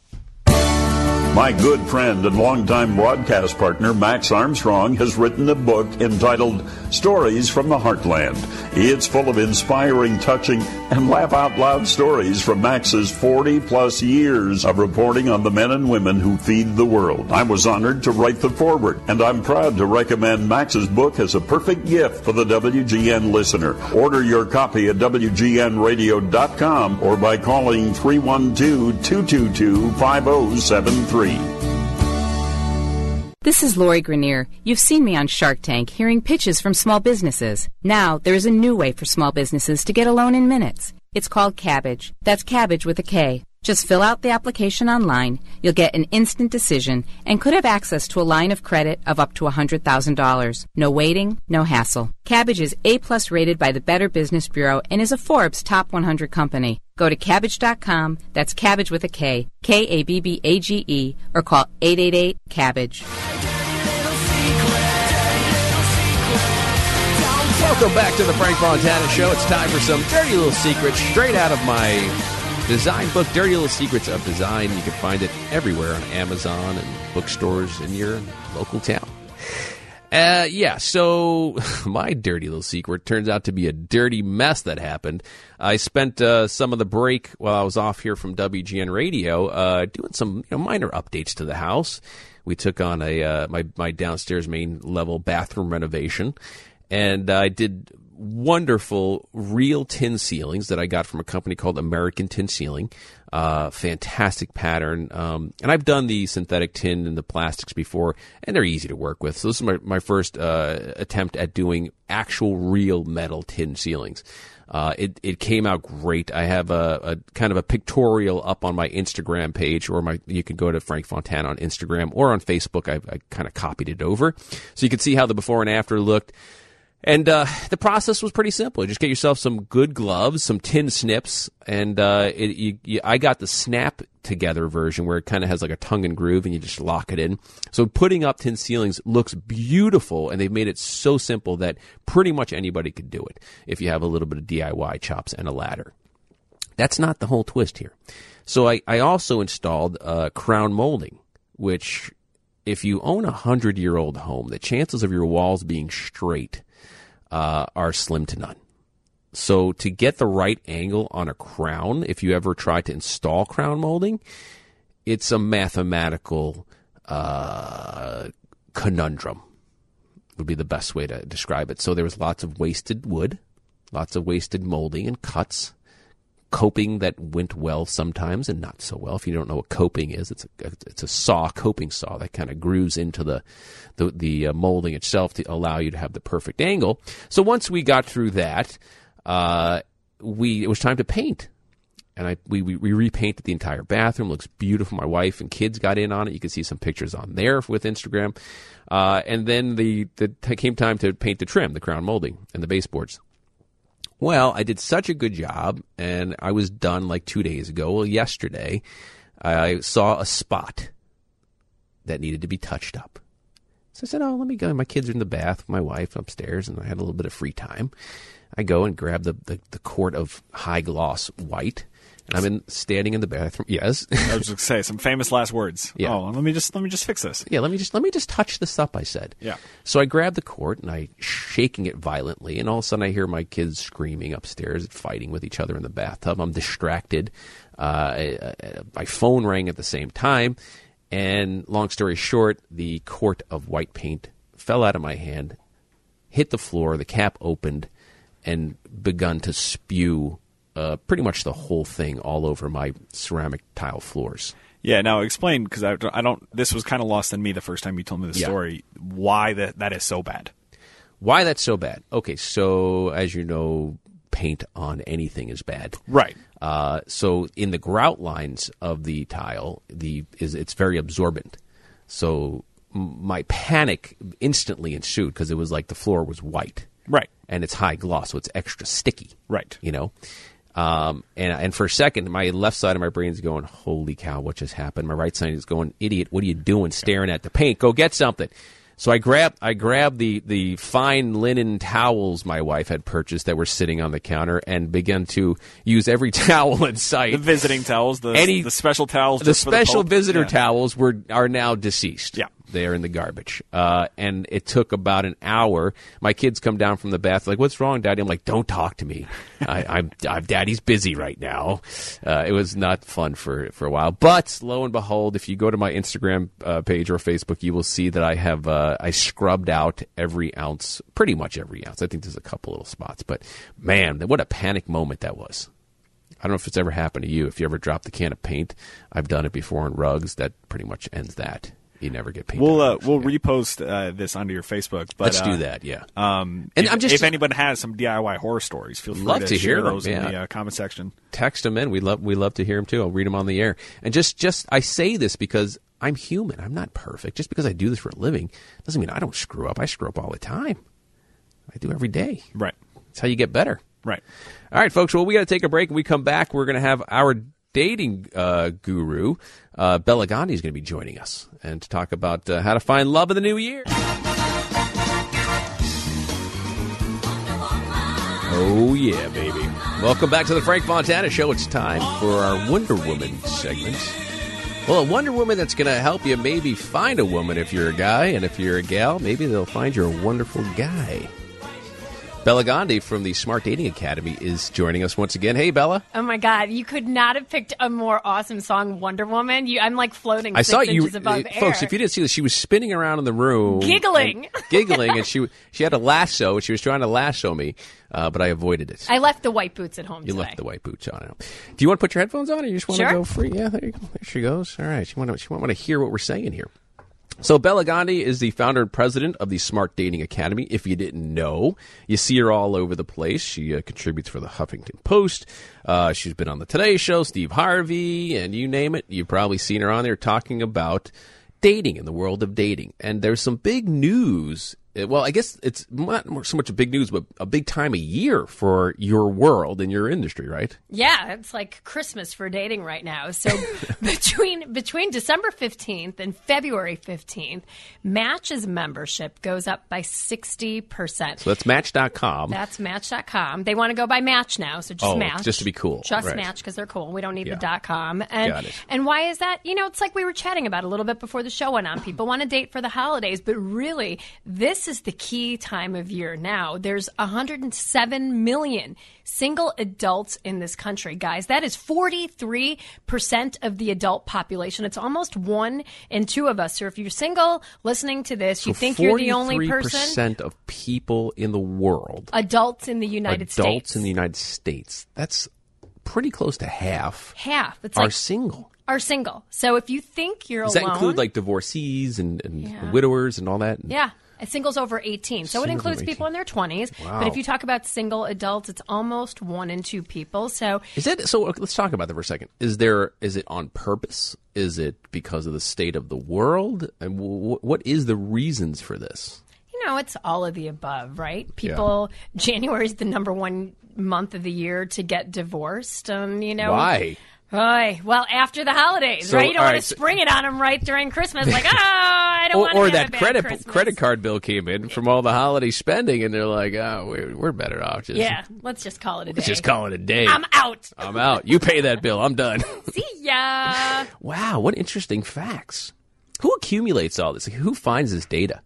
My good friend and longtime broadcast partner, Max Armstrong, has written a book entitled Stories from the Heartland. It's full of inspiring, touching, and laugh-out-loud stories from Max's forty-plus years of reporting on the men and women who feed the world. I was honored to write the foreword, and I'm proud to recommend Max's book as a perfect gift for the W G N listener. Order your copy at W G N radio dot com or by calling three one two, two two two, five zero seven three. This is Lori Grenier. You've seen me on Shark Tank hearing pitches from small businesses. Now, there is a new way for small businesses to get a loan in minutes. It's called Kabbage. That's Cabbage with a K. Just fill out the application online. You'll get an instant decision and could have access to a line of credit of up to one hundred thousand dollars. No waiting, no hassle. Kabbage is A-plus rated by the Better Business Bureau and is a Forbes Top one hundred company. Go to Kabbage dot com, that's Cabbage with a K, K A B B A G E, or call eight eight eight, Cabbage. Welcome back to the Frank Fontana Show. It's time for some dirty little secrets straight out of my design book, Dirty Little Secrets of Design. You can find it everywhere on Amazon and bookstores in your local town. Uh, yeah, so my dirty little secret turns out to be a dirty mess that happened. I spent uh, some of the break while I was off here from W G N Radio uh, doing some you know, minor updates to the house. We took on a uh, my, my downstairs main level bathroom renovation, and I did wonderful real tin ceilings that I got from a company called American Tin Ceiling. Uh, fantastic pattern. Um, and I've done the synthetic tin and the plastics before, and they're easy to work with. So this is my, my first uh, attempt at doing actual real metal tin ceilings. Uh, it, it came out great. I have a, a kind of a pictorial up on my Instagram page, or my, you can go to Frank Fontana on Instagram or on Facebook. I, I kind of copied it over. So you can see how the before and after looked. And uh, the process was pretty simple. You just get yourself some good gloves, some tin snips, and uh, it, you, you, I got the snap together version where it kind of has like a tongue and groove, and you just lock it in. So putting up tin ceilings looks beautiful, and they've made it so simple that pretty much anybody could do it if you have a little bit of D I Y chops and a ladder. That's not the whole twist here. So I, I also installed uh, crown molding, which if you own a hundred-year-old home, the chances of your walls being straight Uh, are slim to none. So to get the right angle on a crown, if you ever try to install crown molding, it's a mathematical uh, conundrum, would be the best way to describe it. So there was lots of wasted wood, lots of wasted molding and cuts. Coping that went well sometimes and not so well. If you don't know what coping is, it's a, it's a saw, coping saw that kind of grooves into the the, the uh, molding itself to allow you to have the perfect angle. So once we got through that, uh, we it was time to paint. And I we, we we repainted the entire bathroom. It looks beautiful. My wife and kids got in on it. You can see some pictures on there with Instagram. Uh, and then the, the it came time to paint the trim, the crown molding, and the baseboards. Well, I did such a good job, and I was done like two days ago. Well, yesterday, I saw a spot that needed to be touched up. So I said, oh, let me go. My kids are in the bath with my wife upstairs, and I had a little bit of free time. I go and grab the, the, the quart of high-gloss white, and I'm in, standing in the bathroom. Yes. I was going to say some famous last words. Yeah. Oh, let me just let me just fix this. Yeah, let me just let me just touch this up, I said. Yeah. So I grabbed the quart and I shaking it violently, and all of a sudden I hear my kids screaming upstairs, fighting with each other in the bathtub. I'm distracted. Uh, my phone rang at the same time, and long story short, the quart of white paint fell out of my hand, hit the floor, the cap opened, and begun to spew Uh, pretty much the whole thing all over my ceramic tile floors. Yeah, now explain, because I, I don't. This was kind of lost on me the first time you told me the Yeah. story. Why that that is so bad? Why that's so bad? Okay, so as you know, paint on anything is bad, right? Uh, so in the grout lines of the tile, the is it's very absorbent. So m- my panic instantly ensued because it was like the floor was white, right, and it's high gloss, so it's extra sticky, right? You know. Um, and, and for a second, my left side of my brain is going, holy cow, what just happened? My right side is going, idiot, what are you doing staring at the paint? Go get something. So I grabbed I grabbed the, the fine linen towels my wife had purchased that were sitting on the counter and began to use every towel in sight. The visiting towels, the, Any, the special towels. The just for special the visitor yeah. towels were are now deceased. Yeah. They are in the garbage. Uh, and it took about an hour. My kids come down from the bath like, what's wrong, Daddy? I'm like, don't talk to me. I, I'm, I'm Daddy's busy right now. Uh, it was not fun for, for a while. But lo and behold, if you go to my Instagram uh, page or Facebook, you will see that I have uh, I scrubbed out every ounce, pretty much every ounce. I think there's a couple little spots. But, man, what a panic moment that was. I don't know if it's ever happened to you. If you ever dropped a can of paint, I've done it before on rugs. That pretty much ends that. You never get paint. We'll uh, we'll yeah. repost uh, this onto your Facebook. But, Let's uh, do that. Yeah. Um, and if, I'm just if anyone has some D I Y horror stories, feel free love to, to share hear those them, in yeah. the uh, comment section. Text them in. We love we love to hear them too. I'll read them on the air. And just just I say this because I'm human. I'm not perfect. Just because I do this for a living doesn't mean I don't screw up. I screw up all the time. I do every day. Right. That's how you get better. Right. All right, folks. Well, we got to take a break. When we come back, we're going to have our dating uh, guru, uh, Bella Gandhi, is going to be joining us and to talk about uh, how to find love in the new year. Oh, yeah, baby. Welcome back to the Frank Fontana Show. It's time for our Wonder Woman segment. Well, a Wonder Woman that's going to help you maybe find a woman if you're a guy, and if you're a gal, maybe they'll find you're a wonderful guy. Bella Gandhi from the Smart Dating Academy is joining us once again. Hey, Bella. Oh, my God. You could not have picked a more awesome song, Wonder Woman. You, I'm like floating I six saw you, inches above uh, air. folks, if you didn't see this, she was spinning around in the room. Giggling. And giggling, and she she had a lasso. She was trying to lasso me, uh, but I avoided it. I left the white boots at home You today. left the white boots on. Do you want to put your headphones on, or you just want Sure. to go free? Yeah, there you go. There she goes. All right. She want to she want to hear what we're saying here. So Bella Gandhi is the founder and president of the Smart Dating Academy. If you didn't know, you see her all over the place. She uh, contributes for the Huffington Post. Uh, she's been on the Today Show, Steve Harvey, and you name it. You've probably seen her on there talking about dating in the world of dating. And there's some big news. Well, I guess it's not so much a big news, but a big time of year for your world and your industry, right? Yeah, it's like Christmas for dating right now. So between between December fifteenth and February fifteenth, Match's membership goes up by sixty percent. So that's Match dot com. That's Match dot com. They want to go by Match now, so just oh, Match. just to be cool. Just right. Match because they're cool. We don't need Yeah. the dot com. And, Got it. and why is that? You know, it's like we were chatting about a little bit before the show went on. People want to date for the holidays, but really, this this is the key time of year now. There's one hundred seven million single adults in this country, guys. That is forty-three percent of the adult population. It's almost one in two of us. So if you're single listening to this, you so think you're the only person. forty-three percent of people in the world. Adults in the United adults States. Adults in the United States. That's pretty close to half. Half. It's are like, single. Are single. So if you think you're Does alone. Does that include like divorcees and, and yeah. widowers and all that? Yeah. Singles over eighteen. So Singles it includes over people in their twenties. Wow. But if you talk about single adults, it's almost one in two people. So is that so? Let's talk about that for a second. Is there? Is it on purpose? Is it because of the state of the world? And w- what is the reasons for this? You know, it's all of the above, right? People. Yeah. January is the number one month of the year to get divorced. Um, you know why? Right. Well, after the holidays, so, right? You don't want right, to spring it on them right during Christmas, like, oh, I don't or, want to Or have that a bad credit Christmas. credit card bill came in from all the holiday spending, and they're like, oh, we're, we're better off just yeah. Let's just call it a day. Let's just call it a day. I'm out. I'm out. You pay that bill. I'm done. See ya. Wow, what interesting facts. Who accumulates all this? Like, who finds this data?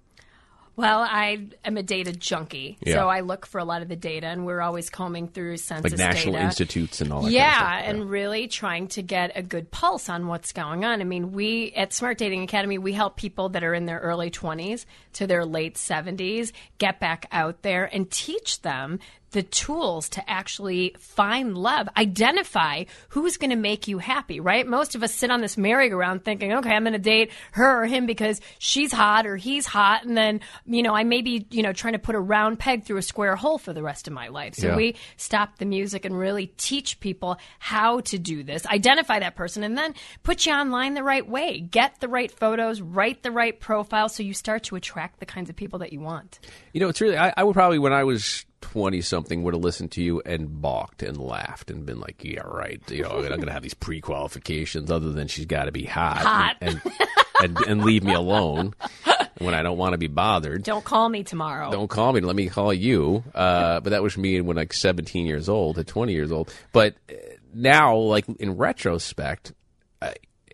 Well, I am a data junkie, yeah. so I look for a lot of the data, and we're always combing through census like national data. institutes and all that yeah, kind of stuff. Yeah, and really trying to get a good pulse on what's going on. I mean, we at Smart Dating Academy, we help people that are in their early twenties to their late seventies get back out there and teach them the tools to actually find love, identify who's going to make you happy, right? Most of us sit on this merry-go-round thinking, okay, I'm going to date her or him because she's hot or he's hot. And then, you know, I may be, you know, trying to put a round peg through a square hole for the rest of my life. So yeah. we stop the music and really teach people how to do this, identify that person, and then put you online the right way. Get the right photos, write the right profile so you start to attract the kinds of people that you want. You know, it's really, I, I would probably, when I was twenty-something, would have listened to you and balked and laughed and been like, yeah, right. You know, I'm going to have these pre-qualifications other than she's got to be hot, hot. And, and, and, and leave me alone when I don't want to be bothered. Don't call me tomorrow. Don't call me. Let me call you. Uh, but that was me when like seventeen years old to twenty years old. But now, like in retrospect, uh,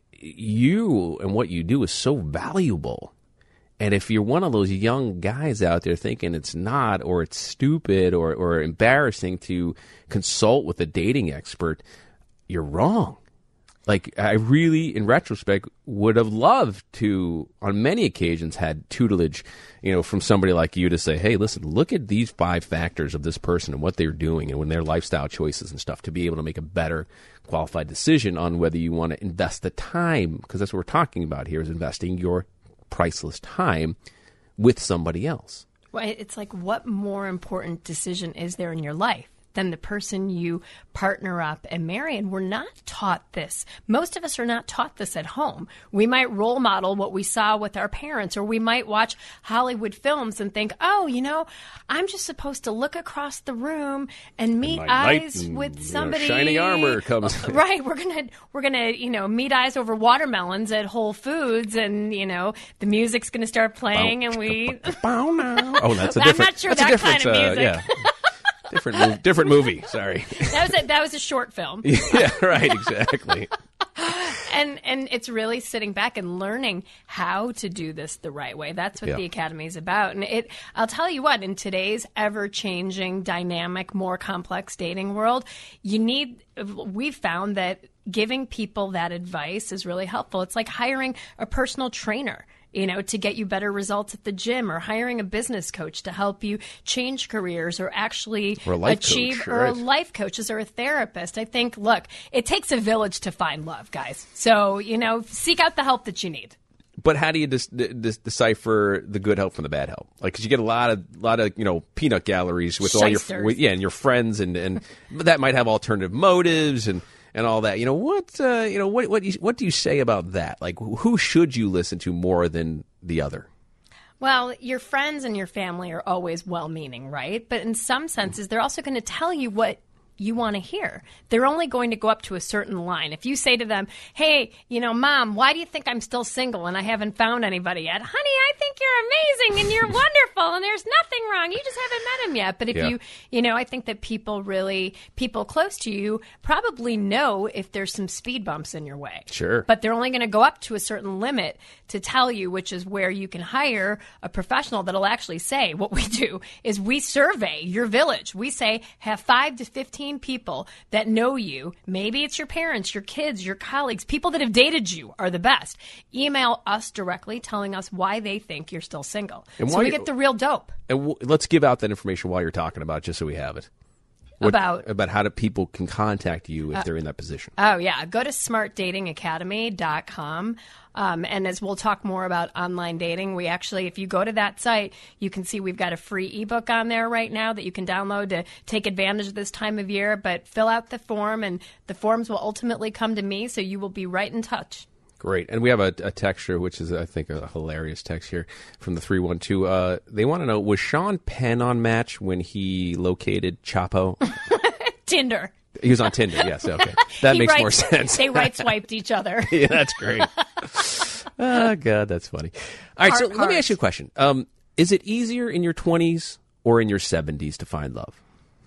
you and what you do is so valuable. And if you're one of those young guys out there thinking it's not, or it's stupid, or, or embarrassing to consult with a dating expert, you're wrong. Like, I really, in retrospect, would have loved to, on many occasions, had tutelage, you know, from somebody like you to say, hey, listen, look at these five factors of this person and what they're doing and when their lifestyle choices and stuff to be able to make a better qualified decision on whether you want to invest the time, because that's what we're talking about here, is investing your priceless time with somebody else. Well, it's like, what more important decision is there in your life than the person you partner up and marry? And we're not taught this. Most of us are not taught this at home. We might role model what we saw with our parents, or we might watch Hollywood films and think, oh, you know, I'm just supposed to look across the room and meet My eyes knight with in, somebody. You know, shining armor comes. Right. We're going to, we're going to, you know, meet eyes over watermelons at Whole Foods, and, you know, the music's going to start playing and we. Oh, that's a different. I'm not sure that's that a kind of music. Uh, yeah. Different, mov- different movie. Sorry. That was a, that was a short film. Yeah, right. Exactly. and and it's really sitting back and learning how to do this the right way. That's what Yeah. the Academy is about. And it, I'll tell you what, in today's ever-changing, dynamic, more complex dating world, you need. We've found that giving people that advice is really helpful. It's like hiring a personal trainer, you know, to get you better results at the gym, or hiring a business coach to help you change careers, or actually Or a life achieve, coach, or a right. life coaches, or a therapist. I think, look, it takes a village to find love, guys. So, you know, seek out the help that you need. But how do you dis- dis- decipher the good help from the bad help? Like, because you get a lot of, lot of, you know, peanut galleries with all your, Shysters. with, yeah, and your friends, and and that might have alternative motives and. And all that, you know what? Uh, you know what? What? You, what do you say about that? Like, who should you listen to more than the other? Well, your friends and your family are always well-meaning, right? But in some senses, they're also going to tell you what you want to hear. They're only going to go up to a certain line. If you say to them, hey, you know, Mom, why do you think I'm still single and I haven't found anybody yet? Honey, I think you're amazing and you're wonderful and there's nothing wrong. You just haven't met him yet. But if Yeah. you, you know, I think that people really, people close to you probably know if there's some speed bumps in your way. Sure. But they're only going to go up to a certain limit to tell you, which is where you can hire a professional that'll actually say, what we do is we survey your village. We say, have five to fifteen people that know you. Maybe it's your parents, your kids, your colleagues, people that have dated you are the best. Email us directly telling us why they think you're still single. And so why- we get the real dope. And w- let's give out that information while you're talking about it, just so we have it. What- About- about how do people can contact you if Uh, they're in that position. Oh, yeah. Go to smart dating academy dot com. Um, and as we'll talk more about online dating, we actually, if you go to that site, you can see we've got a free ebook on there right now that you can download to take advantage of this time of year. But fill out the form, and the forms will ultimately come to me, so you will be right in touch. Great. And we have a, a texture, which is, I think, a hilarious text here from the three one two. Uh, they want to know, was Sean Penn on Match when he located Chapo? Tinder. He was on Tinder, yes. Okay. That He makes right- more sense. They right swiped each other. Yeah, that's great. Oh, God, that's funny. All right, so Heart, let me heart. ask you a question. Um, is it easier in your twenties or in your seventies to find love?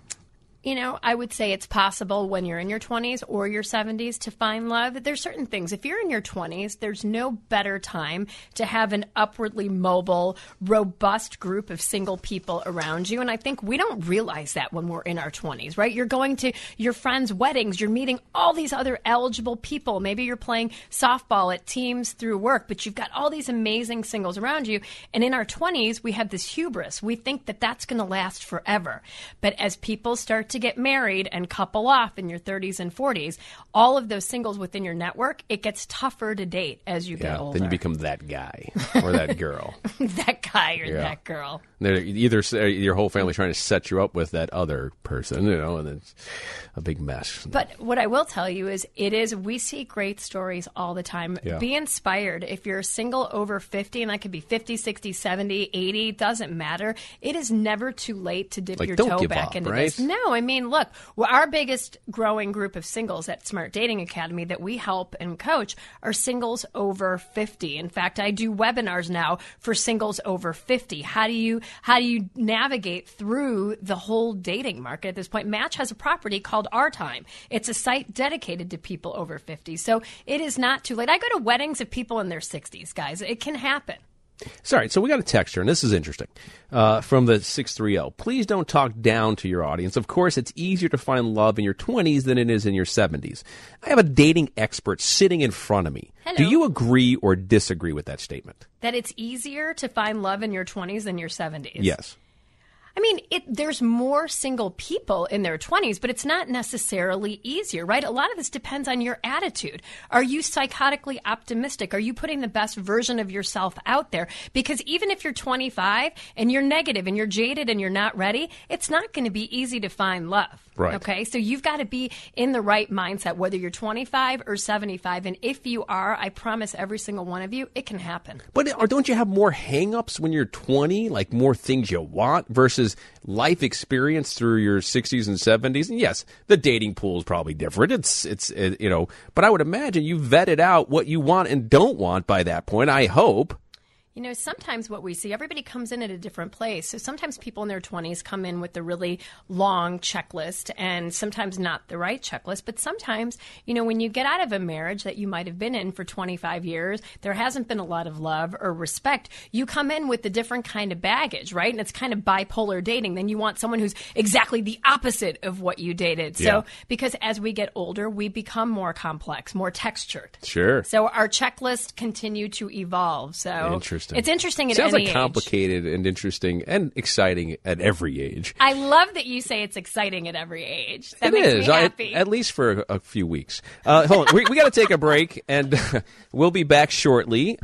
You know, I would say it's possible when you're in your twenties or your seventies to find love. There's certain things. If you're in your twenties, there's no better time to have an upwardly mobile, robust group of single people around you. And I think we don't realize that when we're in our twenties, right? You're going to your friends' weddings. You're meeting all these other eligible people. Maybe you're playing softball at teams through work, but you've got all these amazing singles around you. And in our twenties, we have this hubris. We think that that's going to last forever. But as people start to to get married and couple off in your thirties and forties, all of those singles within your network, it gets tougher to date as you get Yeah, older. then you become that guy or that girl. that guy or Yeah. that girl. They're either your whole family trying to set you up with that other person, you know, and it's a big mess. But what I will tell you is it is, we see great stories all the time. Yeah. Be inspired. If you're single over fifty, and that could be fifty, sixty, seventy, eighty, doesn't matter. It is never too late to dip Like, your don't toe give back up, into right? this. No, I mean, look, well, our biggest growing group of singles at Smart Dating Academy that we help and coach are singles over fifty. In fact, I do webinars now for singles over fifty. How do you how do you navigate through the whole dating market at this point? Match has a property called Our Time. It's a site dedicated to people over fifty. So it is not too late. I go to weddings of people in their sixties, guys. It can happen. Sorry, so we got a texture, and this is interesting, uh, from the six three zero. Please don't talk down to your audience. Of course, it's easier to find love in your twenties than it is in your seventies. I have a dating expert sitting in front of me. Hello. Do you agree or disagree with that statement? That it's easier to find love in your twenties than your seventies. Yes. I mean, it, there's more single people in their twenties, but it's not necessarily easier, right? A lot of this depends on your attitude. Are you psychotically optimistic? Are you putting the best version of yourself out there? Because even if you're twenty-five and you're negative and you're jaded and you're not ready, it's not going to be easy to find love. Right. Okay. So you've got to be in the right mindset, whether you're twenty-five or seventy-five. And if you are, I promise every single one of you, it can happen. But or don't you have more hang-ups when you're twenty, like more things you want versus life experience through your sixties and seventies? And yes, the dating pool is probably different. It's it's it, you know, but I would imagine you vetted out what you want and don't want by that point, I hope. You know, sometimes what we see, everybody comes in at a different place. So sometimes people in their twenties come in with a really long checklist and sometimes not the right checklist. But sometimes, you know, when you get out of a marriage that you might have been in for twenty-five years, there hasn't been a lot of love or respect. You come in with a different kind of baggage, right? And it's kind of bipolar dating. Then you want someone who's exactly the opposite of what you dated. Yeah. So because as we get older, we become more complex, more textured. Sure. So our checklists continue to evolve. So Interesting. it's interesting at Sounds any like age. complicated and interesting and exciting at every age. I love that you say it's exciting at every age. That It makes is, me I- happy. at least for a, a few weeks. Uh, hold on, we, we got to take a break, and we'll be back shortly.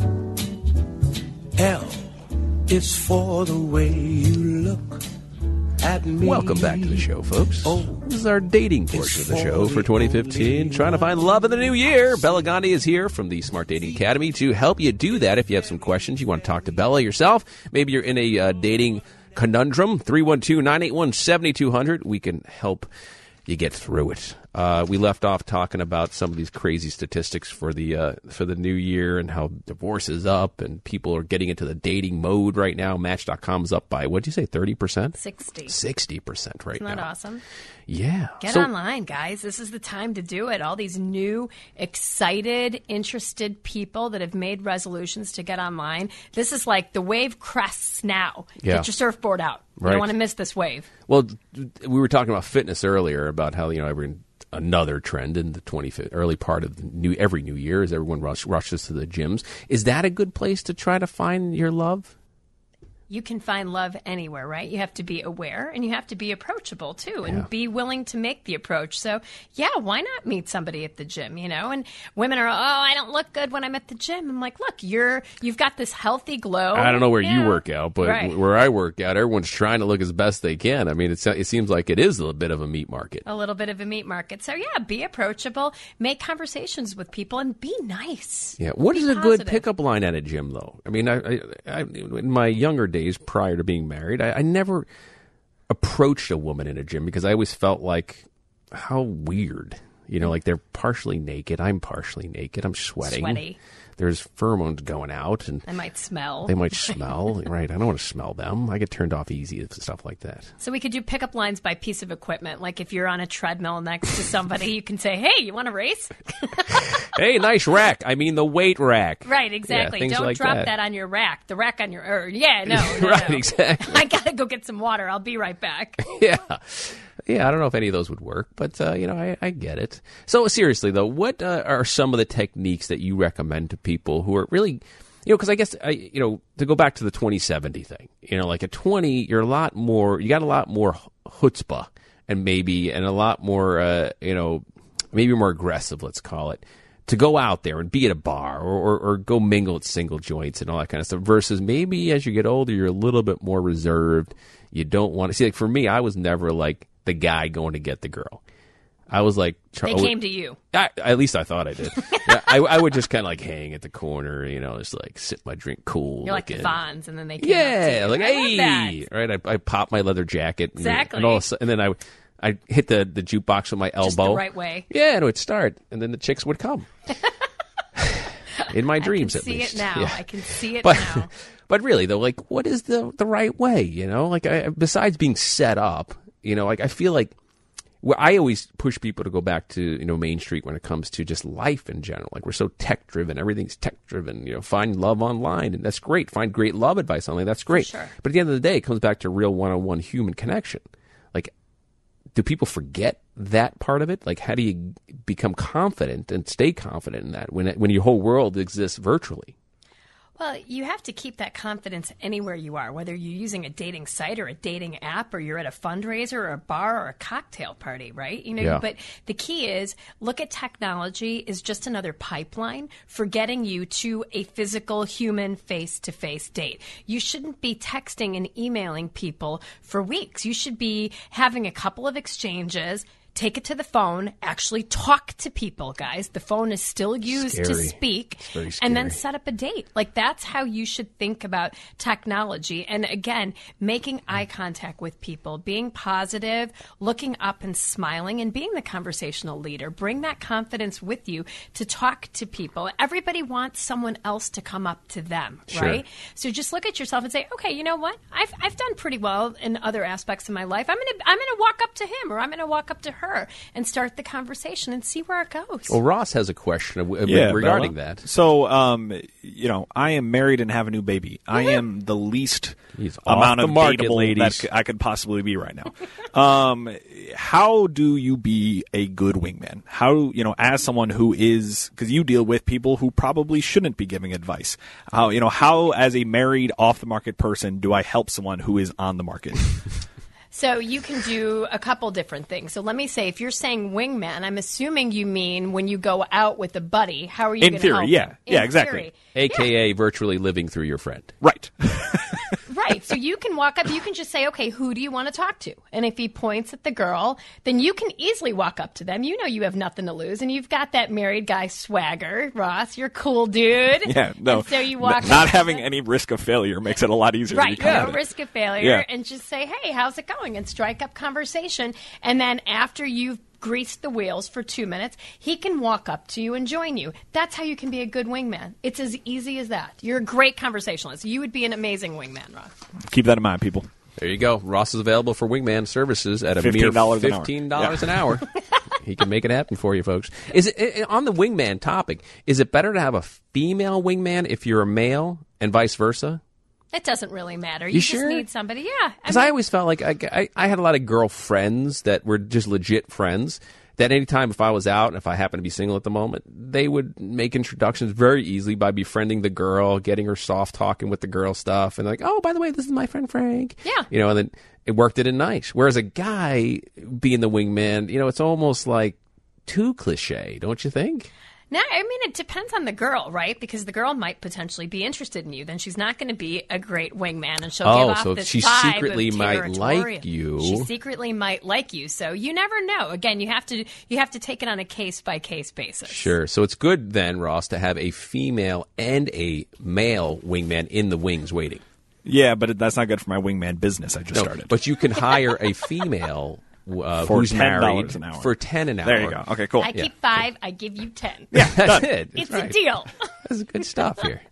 L is for the way you look at me. Welcome back to the show, folks. Oh, this is our dating portion of the show for twenty fifteen. Trying to find love in the new year. Bella Gandhi is here from the Smart Dating Academy to help you do that. If you have some questions, you want to talk to Bella yourself, maybe you're in a uh, dating conundrum, three one two, nine eight one, seven two zero zero. We can help you get through it. Uh, we left off talking about some of these crazy statistics for the uh, for the new year and how divorce is up and people are getting into the dating mode right now. Match dot com is up by, what did you say, thirty percent? sixty. sixty percent right Isn't now. that awesome? Yeah. Get So- online, guys. This is the time to do it. All these new, excited, interested people that have made resolutions to get online. This is like the wave crests now. Yeah. Get your surfboard out. You Right. don't want to miss this wave. Well, we were talking about fitness earlier, about how, you know, every another trend in the twenty-fifth early part of the new every new year is everyone rush, rushes to the gyms. Is that a good place to try to find your love? You can find love anywhere, right? You have to be aware and you have to be approachable too and Yeah. be willing to make the approach. So, yeah, why not meet somebody at the gym, you know? And women are, oh, I don't look good when I'm at the gym. I'm like, look, you're you've got this healthy glow. I don't know where Yeah. you work out, but Right. where I work out, everyone's trying to look as best they can. I mean, it's, it seems like it is a bit of a meat market. A little bit of a meat market. So, yeah, be approachable, make conversations with people, and be nice. Yeah. What Be is a good positive. pickup line at a gym, though? I mean, I, I, I in my younger days prior to being married, I, I never approached a woman in a gym because I always felt like, how weird. You know, like they're partially naked. I'm partially naked. I'm sweating. Sweaty. There's pheromones going out, and They might smell. they might smell. Right. I don't want to smell them. I get turned off easy and stuff like that. So we could do pickup lines by piece of equipment. Like if you're on a treadmill next to somebody, you can say, hey, you want to race? Hey, nice rack. I mean the weight rack. Right, exactly. Yeah, things Don't like drop that. that. on your rack. The rack on your, or, yeah, no, no, Right, no. exactly. I got to go get some water. I'll be right back. Yeah. Yeah, I don't know if any of those would work, but, uh, you know, I, I get it. So, seriously, though, what uh, are some of the techniques that you recommend to people who are really, you know, because I guess, I, you know, to go back to the twenty seventy thing, you know, like at twenty, you're a lot more, you got a lot more chutzpah and maybe, and a lot more, uh, you know, maybe more aggressive, let's call it, to go out there and be at a bar or, or, or go mingle at single joints and all that kind of stuff versus maybe as you get older, you're a little bit more reserved. You don't want to see, like for me, I was never like the guy going to get the girl. I was like, They came to you. I, at least I thought I did. Yeah, I, I would just kind of like hang at the corner, you know, just like sip my drink cool. You're like the looking. Fonz, and then they came up to Yeah, you. like, I love that. hey, right? I, I pop my leather jacket. And, Exactly. And, all of a sudden, and then I, I hit the, the jukebox with my elbow. Just the right way. Yeah, and it would start, and then the chicks would come. In my dreams, I at can see least. it now. Yeah. I can see it But, now. but really, though, like, what is the the right way? You know, like, I, besides being set up, you know, like, I feel like well, I always push people to go back to, you know, Main Street when it comes to just life in general. Like, we're so tech driven. Everything's tech driven. You know, find love online, and that's great. Find great love advice online. That's great. Sure. But at the end of the day, it comes back to real one on one human connection. Like, do people forget that part of it? Like, how do you become confident and stay confident in that when when your whole world exists virtually? Well, you have to keep that confidence anywhere you are, whether you're using a dating site or a dating app or you're at a fundraiser or a bar or a cocktail party, right? You know, Yeah. but the key is look at technology as just another pipeline for getting you to a physical human face-to-face date. You shouldn't be texting and emailing people for weeks. You should be having a couple of exchanges. Take it to the phone, actually talk to people, guys. The phone is still used to Scary. speak. It's very And then scary. set up a date. Like, that's how you should think about technology. And again, making eye contact with people, being positive, looking up and smiling, and being the conversational leader. Bring that confidence with you to talk to people. Everybody wants someone else to come up to them, Sure. right? So just look at yourself and say, okay, you know what? I've, I've done pretty well in other aspects of my life. I'm going to I'm gonna walk up to him or I'm going to walk up to her and start the conversation and see where it goes. Well, Ross has a question uh, Yeah, regarding Bella. that. So, um, you know, I am married and have a new baby. I am the least amount off of the market, dateable ladies. that I could possibly be right now. um, how do you be a good wingman? How, you know, as someone who is, because you deal with people who probably shouldn't be giving advice. How, you know, how as a married off the market person do I help someone who is on the market? So you can do a couple different things. So let me say, if you're saying wingman, I'm assuming you mean when you go out with a buddy. How are you In going to theory, help yeah. them? Yeah, In exactly. theory. A K A virtually living through your friend. Right. Right. Right. So you can walk up, you can just say, okay, who do you want to talk to? And if he points at the girl, then you can easily walk up to them. You know you have nothing to lose. And you've got that married guy swagger, Ross. You're a cool dude. Yeah, no. And so you walk n- Not up having to any risk of failure makes it a lot easier right, to be confident. no risk of failure. Yeah. And just say, hey, how's it going? And strike up conversation. And then after you've greased the wheels for two minutes, he can walk up to you and join you. That's how you can be a good wingman. It's as easy as that. You're a great conversationalist. You would be an amazing wingman, Ross. Keep that in mind, people. There you go. Ross is available for wingman services at a fifteen dollars mere fifteen dollars an hour. Yeah. An hour. He can make it happen for you, folks. Is it, it on the wingman topic? Is it better to have a female wingman if you're a male, and vice versa? It doesn't really matter. You, You just sure? need somebody. Yeah. Because I, I always felt like I, I, I had a lot of girlfriends that were just legit friends. That anytime if I was out and if I happened to be single at the moment, they would make introductions very easily by befriending the girl, getting her soft talking with the girl stuff, and like, oh, by the way, this is my friend Frank. Yeah. You know, and then it worked it in nice. Whereas a guy being the wingman, you know, it's almost like too cliche, don't you think? No, I mean, it depends on the girl, right? Because the girl might potentially be interested in you. Then she's not going to be a great wingman, and she'll Oh, give off so this she vibe secretly of might territorial. like you. She secretly might like you. So you never know. Again, you have to you have to take it on a case by case basis. Sure. So it's good then, Ross, to have a female and a male wingman in the wings waiting. Yeah, but that's not good for my wingman business I just No, started. but you can hire a female uh, For who's ten married dollars an hour. for ten an hour. There you go. Okay, cool. I keep five. I give you ten. That's it. It's That's right. a deal. That's good stuff here.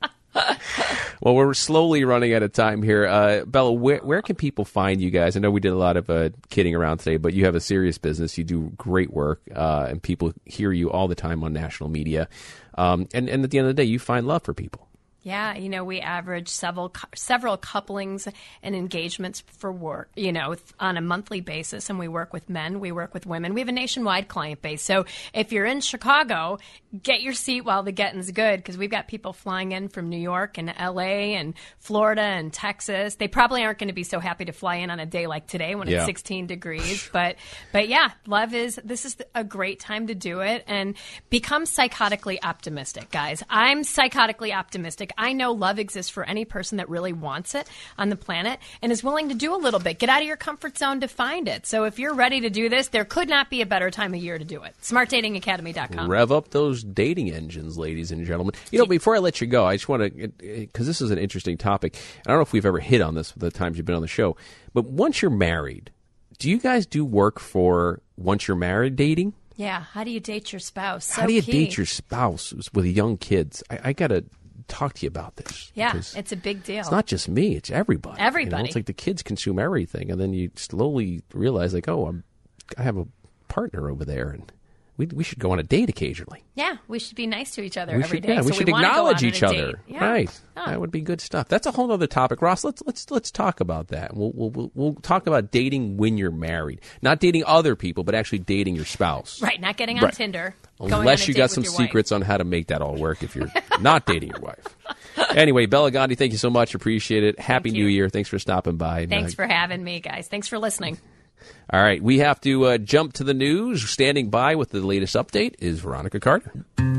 Well, we're slowly running out of time here. Uh, Bella, where, where can people find you guys? I know we did a lot of uh, kidding around today, but you have a serious business. You do great work, uh, and people hear you all the time on national media. Um, and, and at the end of the day, you find love for people. Yeah, you know, we average several several couplings and engagements for work, you know, on a monthly basis. And we work with men, we work with women. We have a nationwide client base. So if you're in Chicago, get your seat while the getting's good, because we've got people flying in from New York and L A and Florida and Texas. They probably aren't going to be so happy to fly in on a day like today when Yeah. it's sixteen degrees. But but yeah, love is this is a great time to do it, and become psychotically optimistic, guys. I'm psychotically optimistic. I know love exists for any person that really wants it on the planet and is willing to do a little bit. Get out of your comfort zone to find it. So if you're ready to do this, there could not be a better time of year to do it. smart dating academy dot com. Rev up those dating engines, ladies and gentlemen. You know, before I let you go, I just want to, because this is an interesting topic. I don't know if we've ever hit on this the times you've been on the show, but once you're married, do you guys do work for once you're married dating? Yeah. How do you date your spouse? So How do you key. date your spouse with young kids? I, I got to talk to you about this. Yeah, because it's a big deal. It's not just me; it's everybody. You know, Everybody. it's like the kids consume everything, and then you slowly realize, like, oh, I'm, I have a partner over there, and we we should go on a date occasionally. Yeah, we should be nice to each other we every should, day. yeah, we so should we wanna go acknowledge out on each a other. date. Yeah. Right, Oh. that would be good stuff. That's a whole other topic, Ross. Let's let's let's talk about that. We'll we'll we'll, we'll talk about dating when you're married, not dating other people, but actually dating your spouse. Right, not getting on Right. Tinder. going Unless on a you date got with some your wife. secrets on how to make that all work if you're not dating your wife. Anyway, Bella Gandhi, thank you so much. Appreciate it. Happy New Year. Thanks for stopping by. Thanks Uh, for having me, guys. Thanks for listening. All right, we have to uh, jump to the news. Standing by with the latest update is Veronica Carter.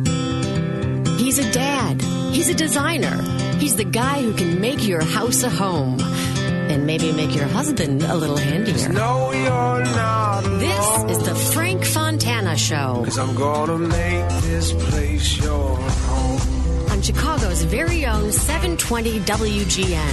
He's a dad. He's a designer. He's the guy who can make your house a home. And maybe make your husband a little handier. No, you're not This is the Frank Fontana Show. Cause I'm gonna make this place your home. On Chicago's very own seven twenty W G N.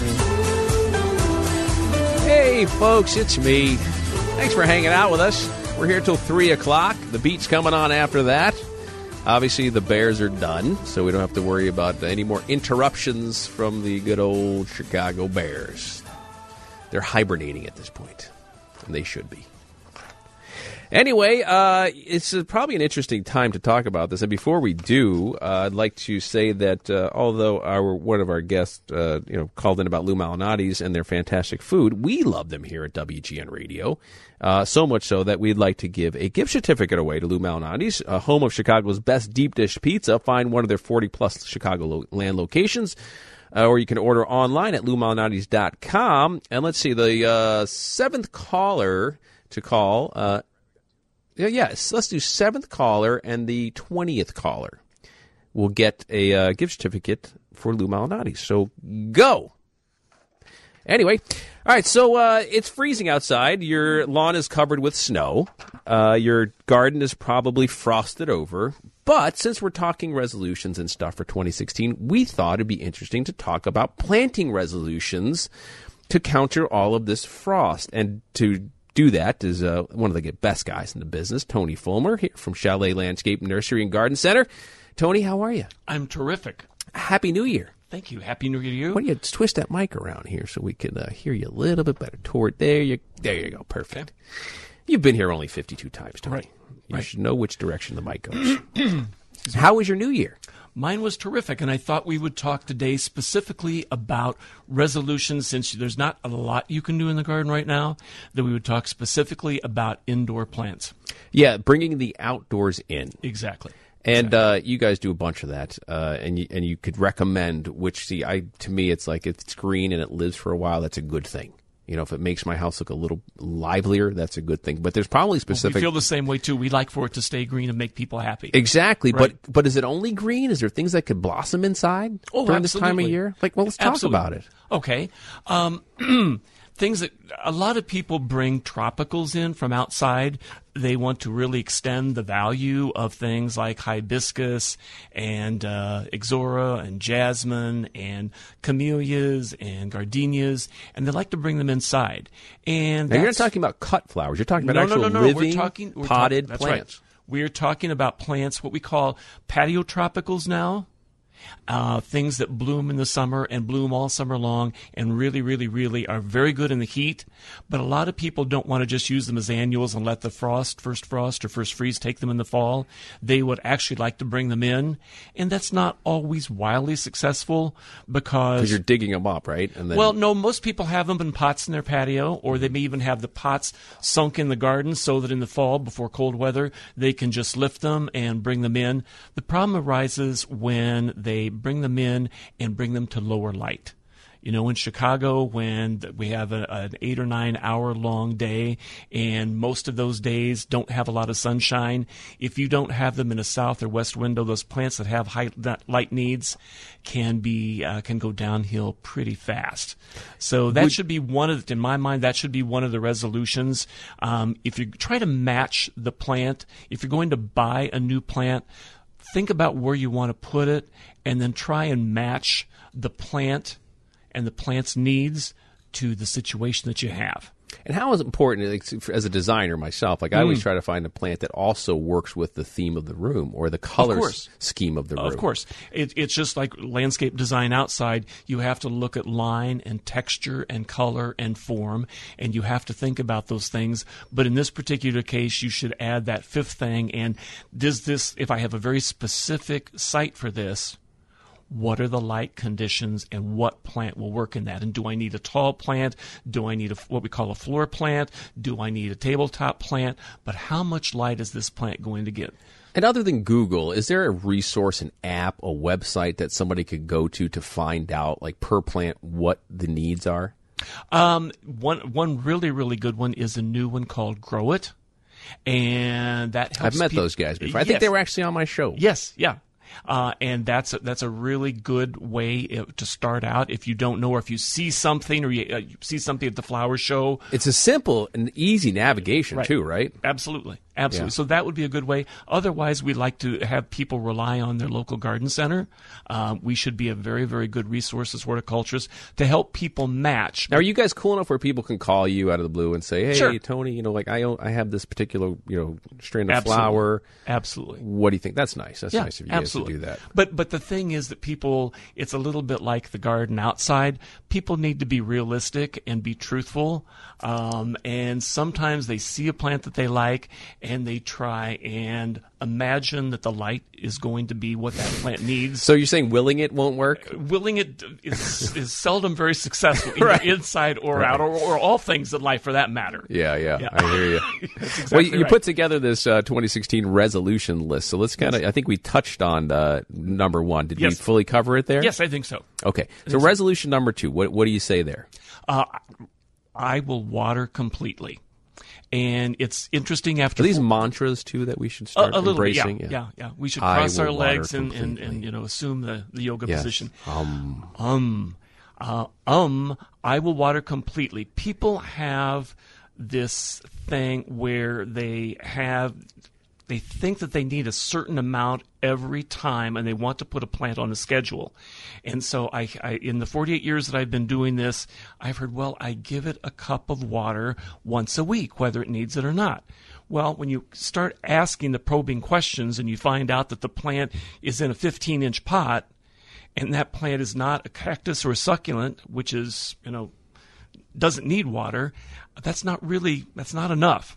Hey, folks, it's me. Thanks for hanging out with us. We're here till three o'clock. The beat's coming on after that. Obviously, the Bears are done, so we don't have to worry about any more interruptions from the good old Chicago Bears. They're hibernating at this point, and they should be. Anyway, uh, it's uh, probably an interesting time to talk about this. And before we do, uh, I'd like to say that uh, although our one of our guests, uh, you know, called in about Lou Malnati's and their fantastic food, we love them here at W G N Radio. Uh, so much so that we'd like to give a gift certificate away to Lou Malnati's, uh, home of Chicago's best deep dish pizza. Find one of their forty plus Chicagoland locations. Uh, or you can order online at lou malnati's dot com. And let's see, the uh, seventh caller to call. Uh, yeah, yes, let's do seventh caller and the twentieth caller. We'll get a uh, gift certificate for Lou Malnati's. So go. Anyway, all right, so uh, it's freezing outside. Your lawn is covered with snow. Uh, your garden is probably frosted over. But since we're talking resolutions and stuff for twenty sixteen, we thought it'd be interesting to talk about planting resolutions to counter all of this frost. And to do that is uh, one of the best guys in the business, Tony Fulmer, here from Chalet Landscape Nursery and Garden Center. Tony, how are you? I'm terrific. Happy New Year. Thank you. Happy New Year to you. Why don't you twist that mic around here so we can uh, hear you a little bit better? Toward there, you there you go. Perfect. Okay. You've been here only fifty-two times, Tony. Right. You right. should know which direction the mic goes. How was your New Year? Mine was terrific, and I thought we would talk today specifically about resolutions, since there's not a lot you can do in the garden right now, that we would talk specifically about indoor plants. Yeah, bringing the outdoors in. Exactly. And uh, you guys do a bunch of that, uh, and you, and you could recommend which. See, I to me, it's like if it's green and it lives for a while, that's a good thing. You know, if it makes my house look a little livelier, that's a good thing. But there's probably specific. Well, we feel the same way too. We like for it to stay green and make people happy. Exactly, right? but but is it only green? Is there things that could blossom inside oh, during absolutely. this time of year? Like, well, let's talk absolutely. about it. Okay. Um, things that a lot of people bring tropicals in from outside. They want to really extend the value of things like hibiscus and uh, ixora and jasmine and camellias and gardenias, and they like to bring them inside. And now you're not talking about cut flowers. You're talking about no, actual no, no, no. living we're talking, we're potted talk- plants. Right. We're talking about plants, what we call patio tropicals now. Uh, things that bloom in the summer and bloom all summer long and really, really, really are very good in the heat. But a lot of people don't want to just use them as annuals and let the frost, first frost or first freeze take them in the fall. They would actually like to bring them in. And that's not always wildly successful because... Because you're digging them up, right? And then... Well, no, most people have them in pots in their patio, or they may even have the pots sunk in the garden so that in the fall, before cold weather, they can just lift them and bring them in. The problem arises when they bring them in and bring them to lower light. You know, in Chicago, when we have a, an eight or nine hour long day, and most of those days don't have a lot of sunshine, if you don't have them in a south or west window, those plants that have high light needs can be uh, can go downhill pretty fast. So that Would, should be one of, the, in my mind, that should be one of the resolutions. Um, if you try to match the plant, if you're going to buy a new plant, think about where you want to put it, and then try and match the plant and the plant's needs to the situation that you have. And how is it important, like, as a designer myself, like I mm. always try to find a plant that also works with the theme of the room or the color s- scheme of the room. Of course. It, it's just like landscape design outside. You have to look at line and texture and color and form, and you have to think about those things. But in this particular case, you should add that fifth thing. And does this, if I have a very specific site for this, what are the light conditions and what plant will work in that? And do I need a tall plant? Do I need a, what we call a floor plant? Do I need a tabletop plant? But how much light is this plant going to get? And other than Google, is there a resource, an app, a website that somebody could go to to find out, like per plant, what the needs are? Um, one one really, really good one is a new one called Grow It. And that helps I've met people. those guys before. I yes. think they were actually on my show. Yes, yeah. Uh, and that's a, that's a really good way to start out. If you don't know, or if you see something, or you, uh, you see something at the flower show, it's a simple and easy navigation right. too, right? Absolutely, absolutely. Yeah. So that would be a good way. Otherwise, we like to have people rely on their local garden center. Um, we should be a very, very good resource as horticulturists to help people match. Now, are you guys cool enough where people can call you out of the blue and say, "Hey, sure. Tony, you know, like I own, I have this particular, you know, strain of absolutely. flower. Absolutely. What do you think?" That's nice. That's yeah, nice of you absolutely. guys to do that. But but the thing is that people, it's a little bit like the garden outside. People need to be realistic and be truthful. Um, and sometimes they see a plant that they like and they try and imagine that the light is going to be what that plant needs. So you're saying willing it won't work? Uh, willing it is, is seldom very successful, either right. inside or right. out, or, or all things in life for that matter. Yeah, yeah, yeah. I hear you. That's exactly well, you, you right. put together this uh, twenty sixteen resolution list. So let's kind of, yes. I think we touched on uh, number one. Did yes. we fully cover it there? Yes, I think so. Okay. So resolution so. number two, what, what do you say there? Uh, I will water completely. And it's interesting after... Are these mantras, too, that we should start a, a little, embracing? Yeah, yeah, yeah. We should cross our legs and, and, and, you know, assume the, the yoga yes. position. Um. Um. Uh, um, I will water completely. People have this thing where they have, they think that they need a certain amount every time, and they want to put a plant on a schedule. And so I, I, in the forty-eight years that I've been doing this, I've heard, well, I give it a cup of water once a week, whether it needs it or not. Well, when you start asking the probing questions and you find out that the plant is in a fifteen-inch pot, and that plant is not a cactus or a succulent, which is, you know, doesn't need water, that's not really, that's not enough.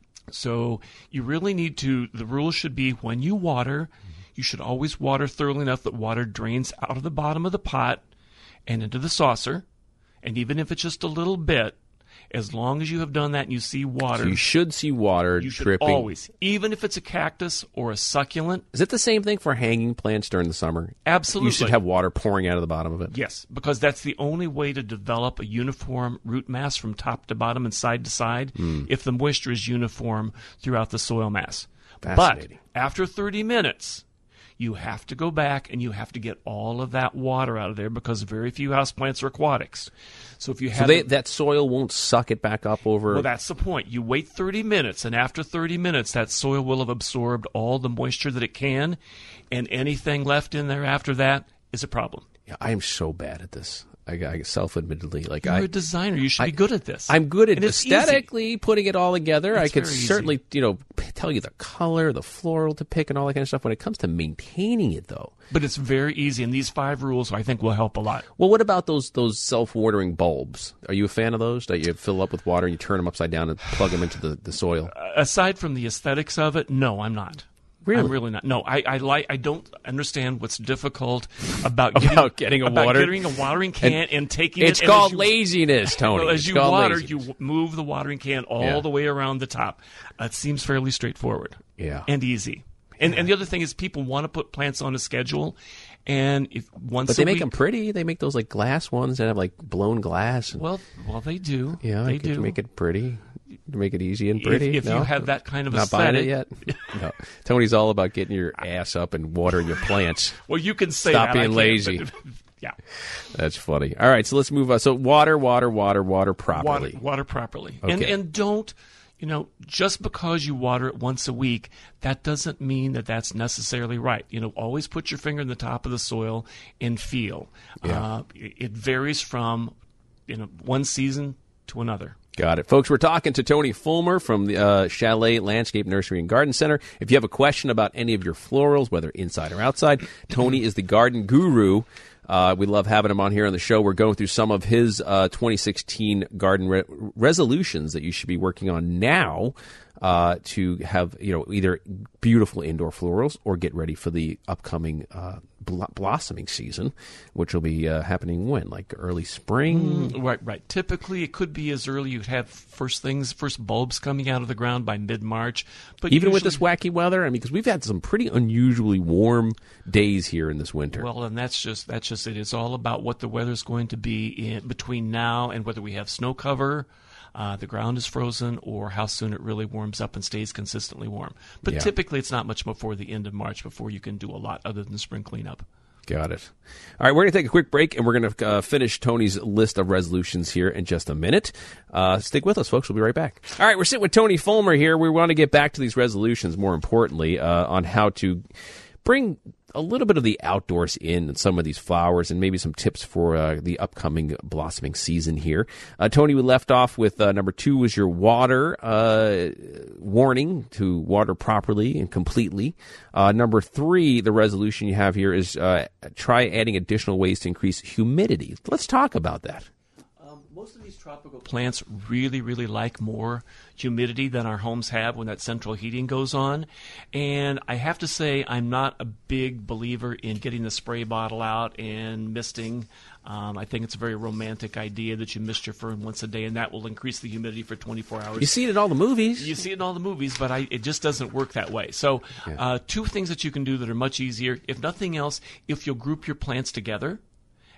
So you really need to, the rule should be when you water, you should always water thoroughly enough that water drains out of the bottom of the pot and into the saucer. And even if it's just a little bit, as long as you have done that and you see water. So you should see water you should dripping. Always. Even if it's a cactus or a succulent. Is it the same thing for hanging plants during the summer? Absolutely. You should have water pouring out of the bottom of it. Yes, because that's the only way to develop a uniform root mass from top to bottom and side to side Mm. if the moisture is uniform throughout the soil mass. Fascinating. But after thirty minutes, you have to go back and you have to get all of that water out of there because very few houseplants are aquatics. So if you have So they, that soil won't suck it back up over... Well, that's the point. You wait thirty minutes, and after thirty minutes, that soil will have absorbed all the moisture that it can, and anything left in there after that is a problem. Yeah, I am so bad at this. I, I self-admittedly, like You're I, a designer. You should I, be good at this. I'm good at And it's aesthetically easy. putting it all together. It's I could very easy. certainly, you know, p- tell you the color, the floral to pick, and all that kind of stuff. When it comes to maintaining it, though, But it's very easy, and these five rules I think will help a lot. well, what about those those self-watering bulbs? Are you a fan of those? That you fill up with water and you turn them upside down and plug them into the, the soil? Aside from the aesthetics of it, no, I'm not. Really? I'm really not. No, I, I like. I don't understand what's difficult about About getting, getting a about water- getting a watering can and, And taking it's it. and called as you- laziness, Tony. Well, as It's you called water, laziness. you w- move the watering can all Yeah. the way around the top. Uh, it seems fairly straightforward. Yeah. And easy. And and the other thing is, people want to put plants on a schedule, and if once But they a make week, them pretty. They make those like glass ones that have like blown glass. And, well, well, they do. yeah, they I could do. make it pretty. Make it easy and If- pretty. if No? you have that kind of not buying it aesthetic. yet. No. Tony's all about getting your ass up and watering your plants. Well, you can say Stop that. I being can't, lazy. but- yeah. That's funny. All right, so let's move on. So water, water, water, water properly. Water, water properly. Okay. And and don't, you know, just because you water it once a week, that doesn't mean that that's necessarily right. You know, always put your finger in the top of the soil and feel. Yeah. Uh, it it varies from, you know, one season to another. Got it. Folks, we're talking to Tony Fulmer from the uh, Chalet Landscape Nursery and Garden Center. If you have a question about any of your florals, whether inside or outside, Tony is the garden guru. Uh, we love having him on here on the show. We're going through some of his uh, twenty sixteen garden re- resolutions that you should be working on now uh, to have, you know, either beautiful indoor florals or get ready for the upcoming uh, bl- blossoming season, which will be uh, happening when, like early spring. Mm, right, right. Typically, it could be as early. You'd have first things, first bulbs coming out of the ground by mid-March. But Even with usually- this wacky weather, I mean, because we've had some pretty unusually warm days here in this winter. Well, and that's just that's just it. It's all about what the weather's going to be in between now and whether we have snow cover, uh, the ground is frozen, or how soon it really warms up and stays consistently warm. But Yeah. typically, it's not much before the end of March before you can do a lot other than spring cleanup. Got it. All right, we're going to take a quick break, and we're going to uh, finish Tony's list of resolutions here in just a minute. Uh, stick with us, folks. We'll be right back. All right, we're sitting with Tony Fulmer here. We want to get back to these resolutions, more importantly, uh, on how to bring a little bit of the outdoors in and some of these flowers, and maybe some tips for uh, the upcoming blossoming season here. Uh, Tony, we left off with uh, number two was your water uh, warning to water properly and completely. Uh, number three, the resolution you have here is uh, try adding additional ways to increase humidity. Let's talk about that. Most of these tropical plants really, really like more humidity than our homes have when that central heating goes on. And I have to say, I'm not a big believer in getting the spray bottle out and misting. Um, I think it's a very romantic idea that you mist your fern once a day, and that will increase the humidity for twenty-four hours. You see it in all the movies. You see it in all the movies, but I, it just doesn't work that way. So uh, two things that you can do that are much easier. If nothing else, if you'll group your plants together,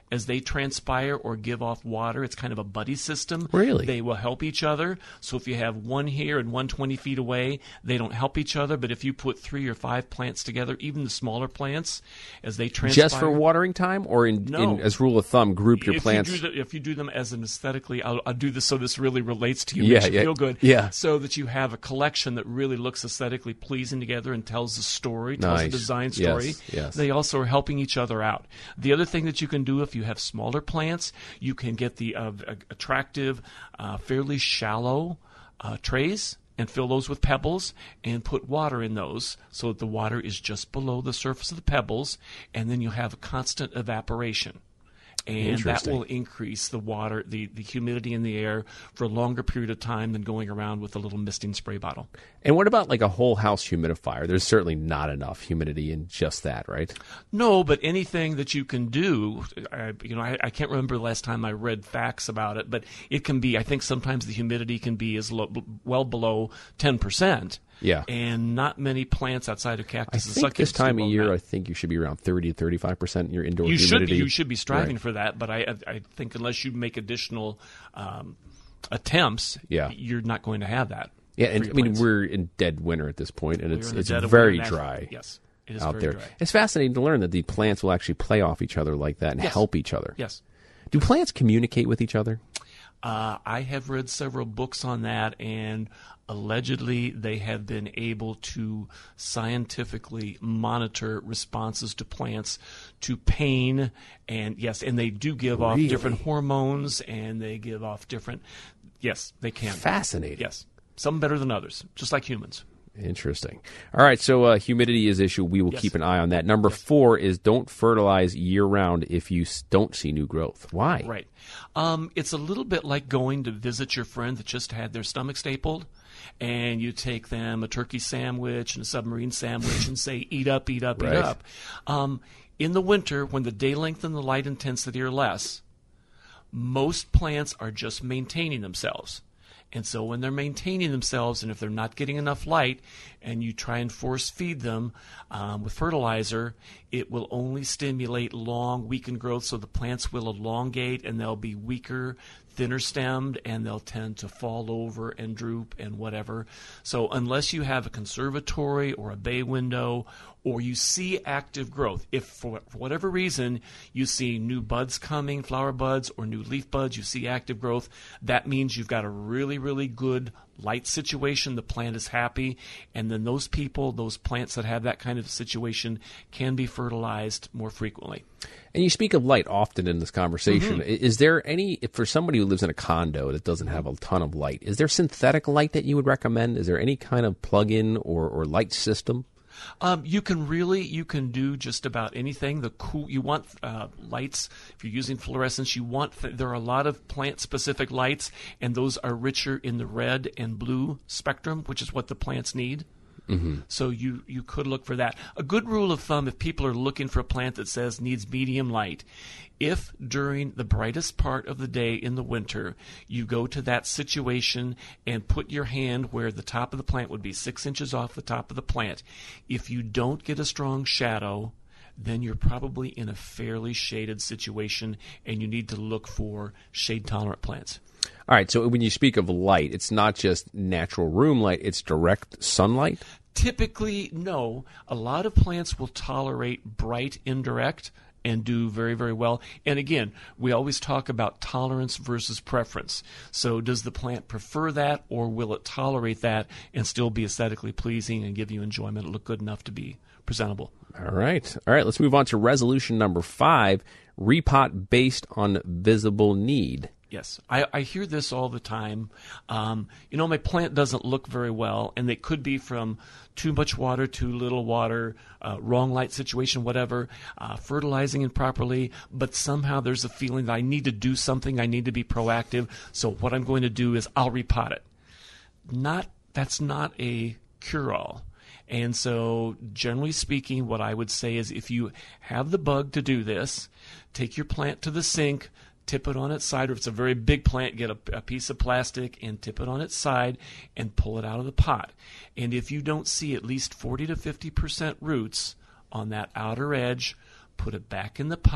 as they transpire or give off water. It's kind of a buddy system. Really? They will help each other. So if you have one here and one twenty feet away, they don't help each other. But if you put three or five plants together, even the smaller plants, as they transpire... Just for watering time, or in, No. in as rule of thumb, group your if plants? You do the, if you do them as an aesthetically, I'll, I'll do this so this really relates to you, Yeah, makes you yeah, feel good. yeah. So that you have a collection that really looks aesthetically pleasing together and tells a story, tells Nice. a design story. Yes, yes. They also are helping each other out. The other thing that you can do if you have smaller plants, you can get the uh, attractive, uh, fairly shallow uh, trays and fill those with pebbles and put water in those so that the water is just below the surface of the pebbles, and then you'll have a constant evaporation. And that Interesting. will increase the water, the, the humidity in the air for a longer period of time than going around with a little misting spray bottle. And what about like a whole house humidifier? There's certainly not enough humidity in just that, right? No, but anything that you can do, I, you know, I, I can't remember the last time I read facts about it, but it can be, I think sometimes the humidity can be as low, well below ten percent. Yeah. And not many plants outside of I cactus and think this succulents time do of well year, now. I think you should be around thirty to thirty-five percent in your indoor You should humidity. be, you should be striving Right. for that, but I I think unless you make additional um, attempts, Yeah. you're not going to have that. Yeah, for and your I mean, plants. we're in dead winter at this point, and We're it's in the it's dead of very winter now. dry. Yes, it is out very there. dry. It's fascinating to learn that the plants will actually play off each other like that and Yes. help each other. Yes. Do plants communicate with each other? Uh, I have read several books on that, and allegedly they have been able to scientifically monitor responses to plants to pain, and yes, and they do give off Really? different hormones, and they give off different. Yes, they can. Fascinating. Yes, some better than others, just like humans. Interesting. All right, so uh, humidity is an issue. We will Yes. keep an eye on that. Number four is don't fertilize year-round if you s- don't see new growth. Why? Right. Um, it's a little bit like going to visit your friend that just had their stomach stapled, and you take them a turkey sandwich and a submarine sandwich and say, eat up, eat up, Right. eat up. Um, in the winter, when the day length and the light intensity are less, most plants are just maintaining themselves. And so when they're maintaining themselves, and if they're not getting enough light, and you try and force feed them um, with fertilizer, it will only stimulate long, weakened growth, so the plants will elongate, and they'll be weaker, thinner stemmed, and they'll tend to fall over and droop and whatever. So unless you have a conservatory or a bay window, or you see active growth, if for whatever reason you see new buds coming, flower buds, or new leaf buds, you see active growth, that means you've got a really, really good light situation. The plant is happy, and then those people, those plants that have that kind of situation can be fertilized more frequently. And you speak of light often in this conversation. Mhm. I- Is there any, if for somebody who lives in a condo that doesn't have a ton of light, is there synthetic light that you would recommend? Is there any kind of plug-in or, or light system? Um, you can really, you can do just about anything. The cool, you want uh, lights. If you're using fluorescence, you want. Th- there are a lot of plant-specific lights, and those are richer in the red and blue spectrum, which is what the plants need. Mm-hmm. So you, you could look for that. A good rule of thumb, if people are looking for a plant that says needs medium light, if during the brightest part of the day in the winter you go to that situation and put your hand where the top of the plant would be six inches off the top of the plant, if you don't get a strong shadow, then you're probably in a fairly shaded situation, and you need to look for shade-tolerant plants. All right, so when you speak of light, it's not just natural room light, it's direct sunlight? Typically, no. A lot of plants will tolerate bright indirect and do very, very well. And again, we always talk about tolerance versus preference. So does the plant prefer that, or will it tolerate that and still be aesthetically pleasing and give you enjoyment and look good enough to be presentable? All right. All right, let's move on to resolution number five, repot based on visible need. Yes, I, I hear this all the time. Um, you know, my plant doesn't look very well, and it could be from too much water, too little water, uh, wrong light situation, whatever, uh, fertilizing improperly, but somehow there's a feeling that I need to do something, I need to be proactive, so what I'm going to do is I'll repot it. Not, that's not a cure-all. And so, generally speaking, what I would say is if you have the bug to do this, take your plant to the sink, tip it on its side, or if it's a very big plant, get a, a piece of plastic and tip it on its side and pull it out of the pot. And if you don't see at least forty to fifty percent roots on that outer edge, put it back in the pot,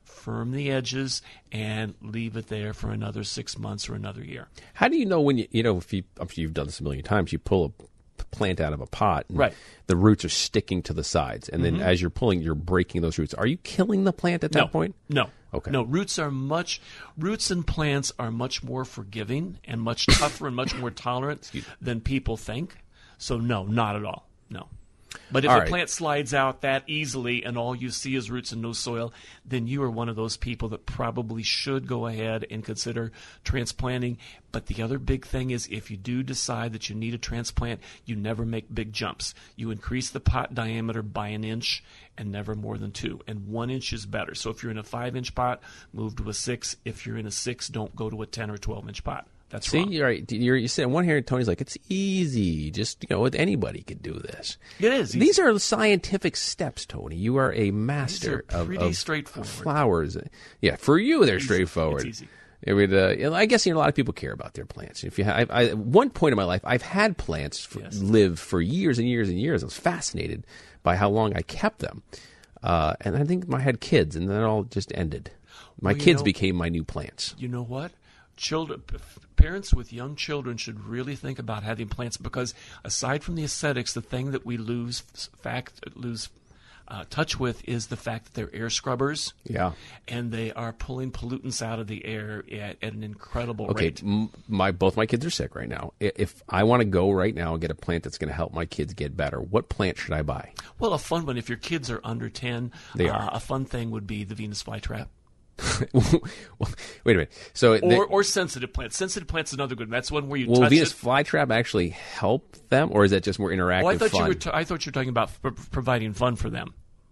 firm the edges, and leave it there for another six months or another year. How do you know when you, you know, if you, I'm sure you've done this a million times, you pull a plant out of a pot, and right. the roots are sticking to the sides, and then mm-hmm. as you're pulling, you're breaking those roots. Are you killing the plant at that no. point? No. Okay. No, roots are much, roots and plants are much more forgiving and much tougher and much more tolerant than people think. So no, not at all. No. But if all a right. plant slides out that easily and all you see is roots and no soil, then you are one of those people that probably should go ahead and consider transplanting. But the other big thing is if you do decide that you need a transplant, you never make big jumps. You increase the pot diameter by an inch and never more than two. And one inch is better. So if you're in a five-inch pot, move to a six. If you're in a six, don't go to a ten or twelve-inch pot. That's See, wrong. you're right. You're, you said one here, Tony's like, it's easy. Just, you know, anybody could do this. It is easy. These are scientific steps, Tony. You are a master These are of, pretty of straightforward. flowers. Yeah, for you, they're Easy. straightforward. It's easy. I mean, uh, I guess you know, a lot of people care about their plants. If you, have, I, at one point in my life, I've had plants for, Yes. live for years and years and years. I was fascinated by how long I kept them, uh, and I think I had kids, and then it all just ended. My Well, you kids know- became my new plants. You know what? Children, p- parents with young children should really think about having plants because aside from the aesthetics, the thing that we lose fact lose uh, touch with is the fact that they're air scrubbers. Yeah. And they are pulling pollutants out of the air at, at an incredible Okay, rate. m- my both my kids are sick right now. I- If I want to go right now and get a plant that's going to help my kids get better, what plant should I buy? Well, a fun one, if your kids are under ten, They uh, are. a fun thing would be the Venus flytrap. Well, wait a minute. So, Or, they- or sensitive plants. Sensitive plants is another good one. That's one where you will touch Venus it. flytrap actually help them, or is that just more interactive Oh, I thought fun? you were. T- I thought you were talking about p- providing fun for them.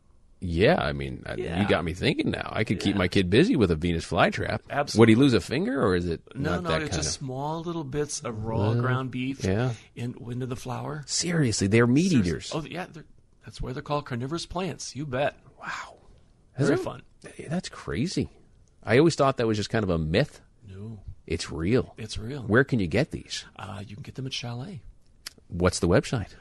Yeah, I mean, I- Yeah. you got me thinking now. I could keep my kid busy with a Venus flytrap. Absolutely. Would he lose a finger, or is it No, not no, that it's kind just of? small little bits of raw Well, ground beef yeah. in, into the flour. Seriously, they're meat Seriously. eaters. Oh, yeah, they're, that's why they're called carnivorous plants. You bet. Wow. Very That's- fun. That's crazy. I always thought that was just kind of a myth. No. It's real. It's real. Where can you get these? Uh, you can get them at Chalet. What's the website?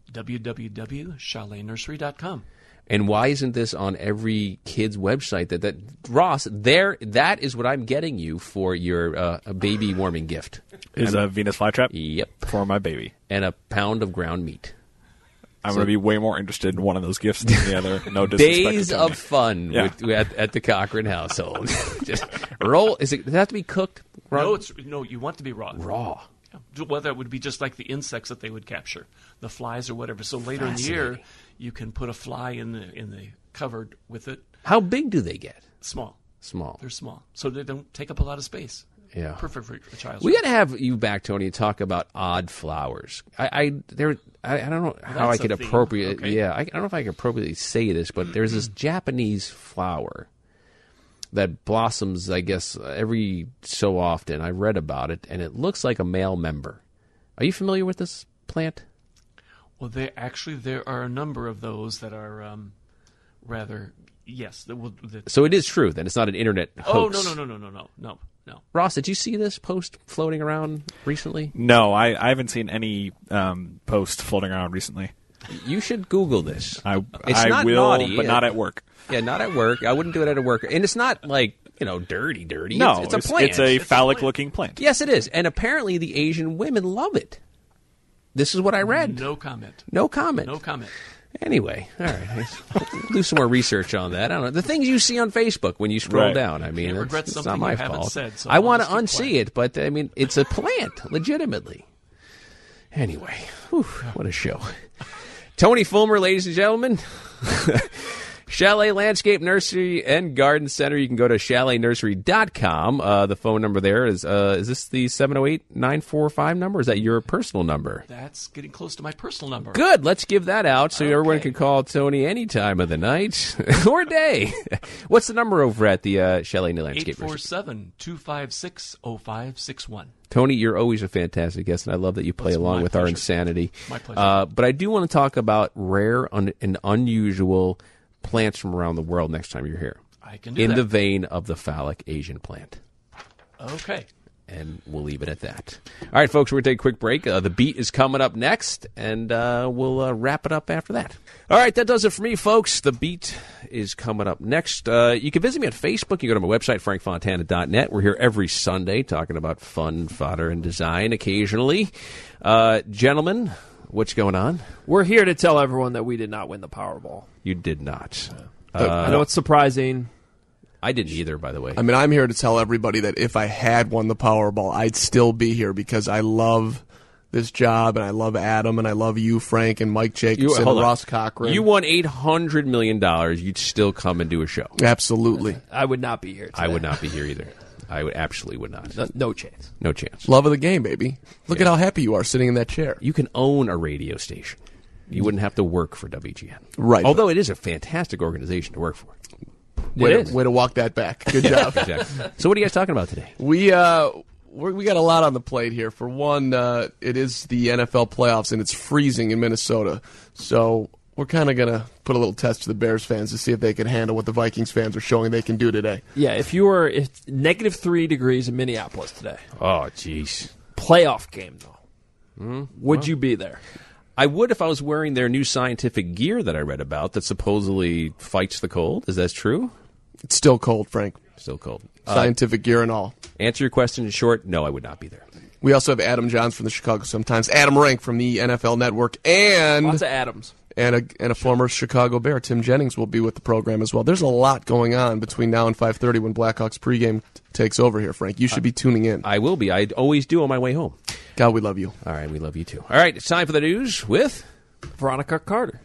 w w w dot chalet nursery dot com. And why isn't this on every kid's website? That that Ross, there, that is what I'm getting you for your uh, a baby warming gift. Is And- a Venus flytrap? Yep. For my baby. And a pound of ground meat. I'm So- going to be way more interested in one of those gifts than the other. No disrespect. Days to Tony. of fun Yeah. with, at, at the Cochran household. Just roll. Is it? Does it have to be cooked? Ron? No, it's no. You want to be raw. Raw. Yeah. Whether it would be just like the insects that they would capture, the flies or whatever. So later in the year, Fascinating. you can put a fly in the in the cupboard with it. How big do they get? Small. Small. They're small, so they don't take up a lot of space. Yeah. Perfect for a child. We got to have you back, Tony, and talk about odd flowers. I, I there, I, I don't know how I that's could a theme. appropriate. Okay. Yeah, I, I don't know if I can appropriately say this, but there's this Japanese flower that blossoms, I guess, every so often. I read about it, and it looks like a male member. Are you familiar with this plant? Well, there actually there are a number of those that are um, rather yes. That will. That, So it is true. Then it's not an internet oh hoax. no no no no no no no no. Ross, did you see this post floating around recently? No, I, I haven't seen any um, post floating around recently. You should Google this. I, It's I not will, naughty, but yeah. not at work. Yeah, not at work. I wouldn't do it at a work. And it's not like, you know, dirty, dirty. No, it's, it's a plant. It's a phallic-looking plant. Yes, it is. And apparently the Asian women love it. This is what I read. No comment. No comment. No comment. Anyway, all right. We'll do some more research on that. I don't know. The things you see on Facebook when you scroll Right. down. I mean, Can't it's, regret it's something not my you haven't fault. said, so I I'll want to just keep unsee quiet. it, but I mean, it's a plant, legitimately. Anyway, whew, what a show. Tony Fulmer, ladies and gentlemen. Chalet Landscape Nursery and Garden Center. You can go to chalet nursery dot com. Uh, the phone number there is, uh, is this the seven oh eight, nine four five number? Or is that your personal number? That's getting close to my personal number. Good. Let's give that out so Okay. everyone can call Tony any time of the night or day. What's the number over at the uh, Chalet Landscape eight four Nursery? seven, two five six, oh five six one. Tony, you're always a fantastic guest, and I love that you play It's along my with our pleasure. insanity. My pleasure. Uh, but I do want to talk about rare un- and unusual plants from around the world next time you're here. I can do In that. the vein of the phallic Asian plant. Okay. And we'll leave it at that. All right, folks, we're going to take a quick break. Uh, the beat is coming up next, and uh, we'll uh, wrap it up after that. All right, that does it for me, folks. The beat is coming up next. Uh, you can visit me on Facebook. You go to my website, frank fontana dot net. We're here every Sunday talking about fun, fodder, and design occasionally. Uh, gentlemen, what's going on? We're here to tell everyone that we did not win the Powerball. You did not. Uh, I know it's surprising. I didn't either, by the way. I mean, I'm here to tell everybody that if I had won the Powerball, I'd still be here because I love this job, and I love Adam, and I love you, Frank, and Mike Jacobson, you, and Ross Cochran. You won eight hundred million dollars. You'd still come and do a show. Absolutely. I would not be here today. I would not be here either. I would absolutely would not. No, no chance. No chance. Love of the game, baby. Look yeah. at how happy you are sitting in that chair. You can own a radio station. You wouldn't have to work for W G N. Right. Although it is a fantastic organization to work for. Way to, way to walk that back. Good job. Exactly. So what are you guys talking about today? We uh, we're, we got a lot on the plate here. For one, uh, it is the N F L playoffs, and it's freezing in Minnesota. So we're kind of going to put a little test to the Bears fans to see if they can handle what the Vikings fans are showing they can do today. Yeah, if you were if negative three degrees in Minneapolis today. Oh, jeez. Playoff game, though. Mm, would well. you be there? I would if I was wearing their new scientific gear that I read about that supposedly fights the cold. Is that true? It's still cold, Frank. Still cold. Scientific uh, gear and all. Answer your question in short, no, I would not be there. We also have Adam Johns from the Chicago Sun-Times, Adam Rank from the N F L Network, and lots of Adams. And a, and a former Chicago Bear, Tim Jennings, will be with the program as well. There's a lot going on between now and five thirty when Blackhawks pregame t- takes over here, Frank. You should be tuning in. I will be. I always do on my way home. God, we love you. All right, we love you too. All right, it's time for the news with Veronica Carter.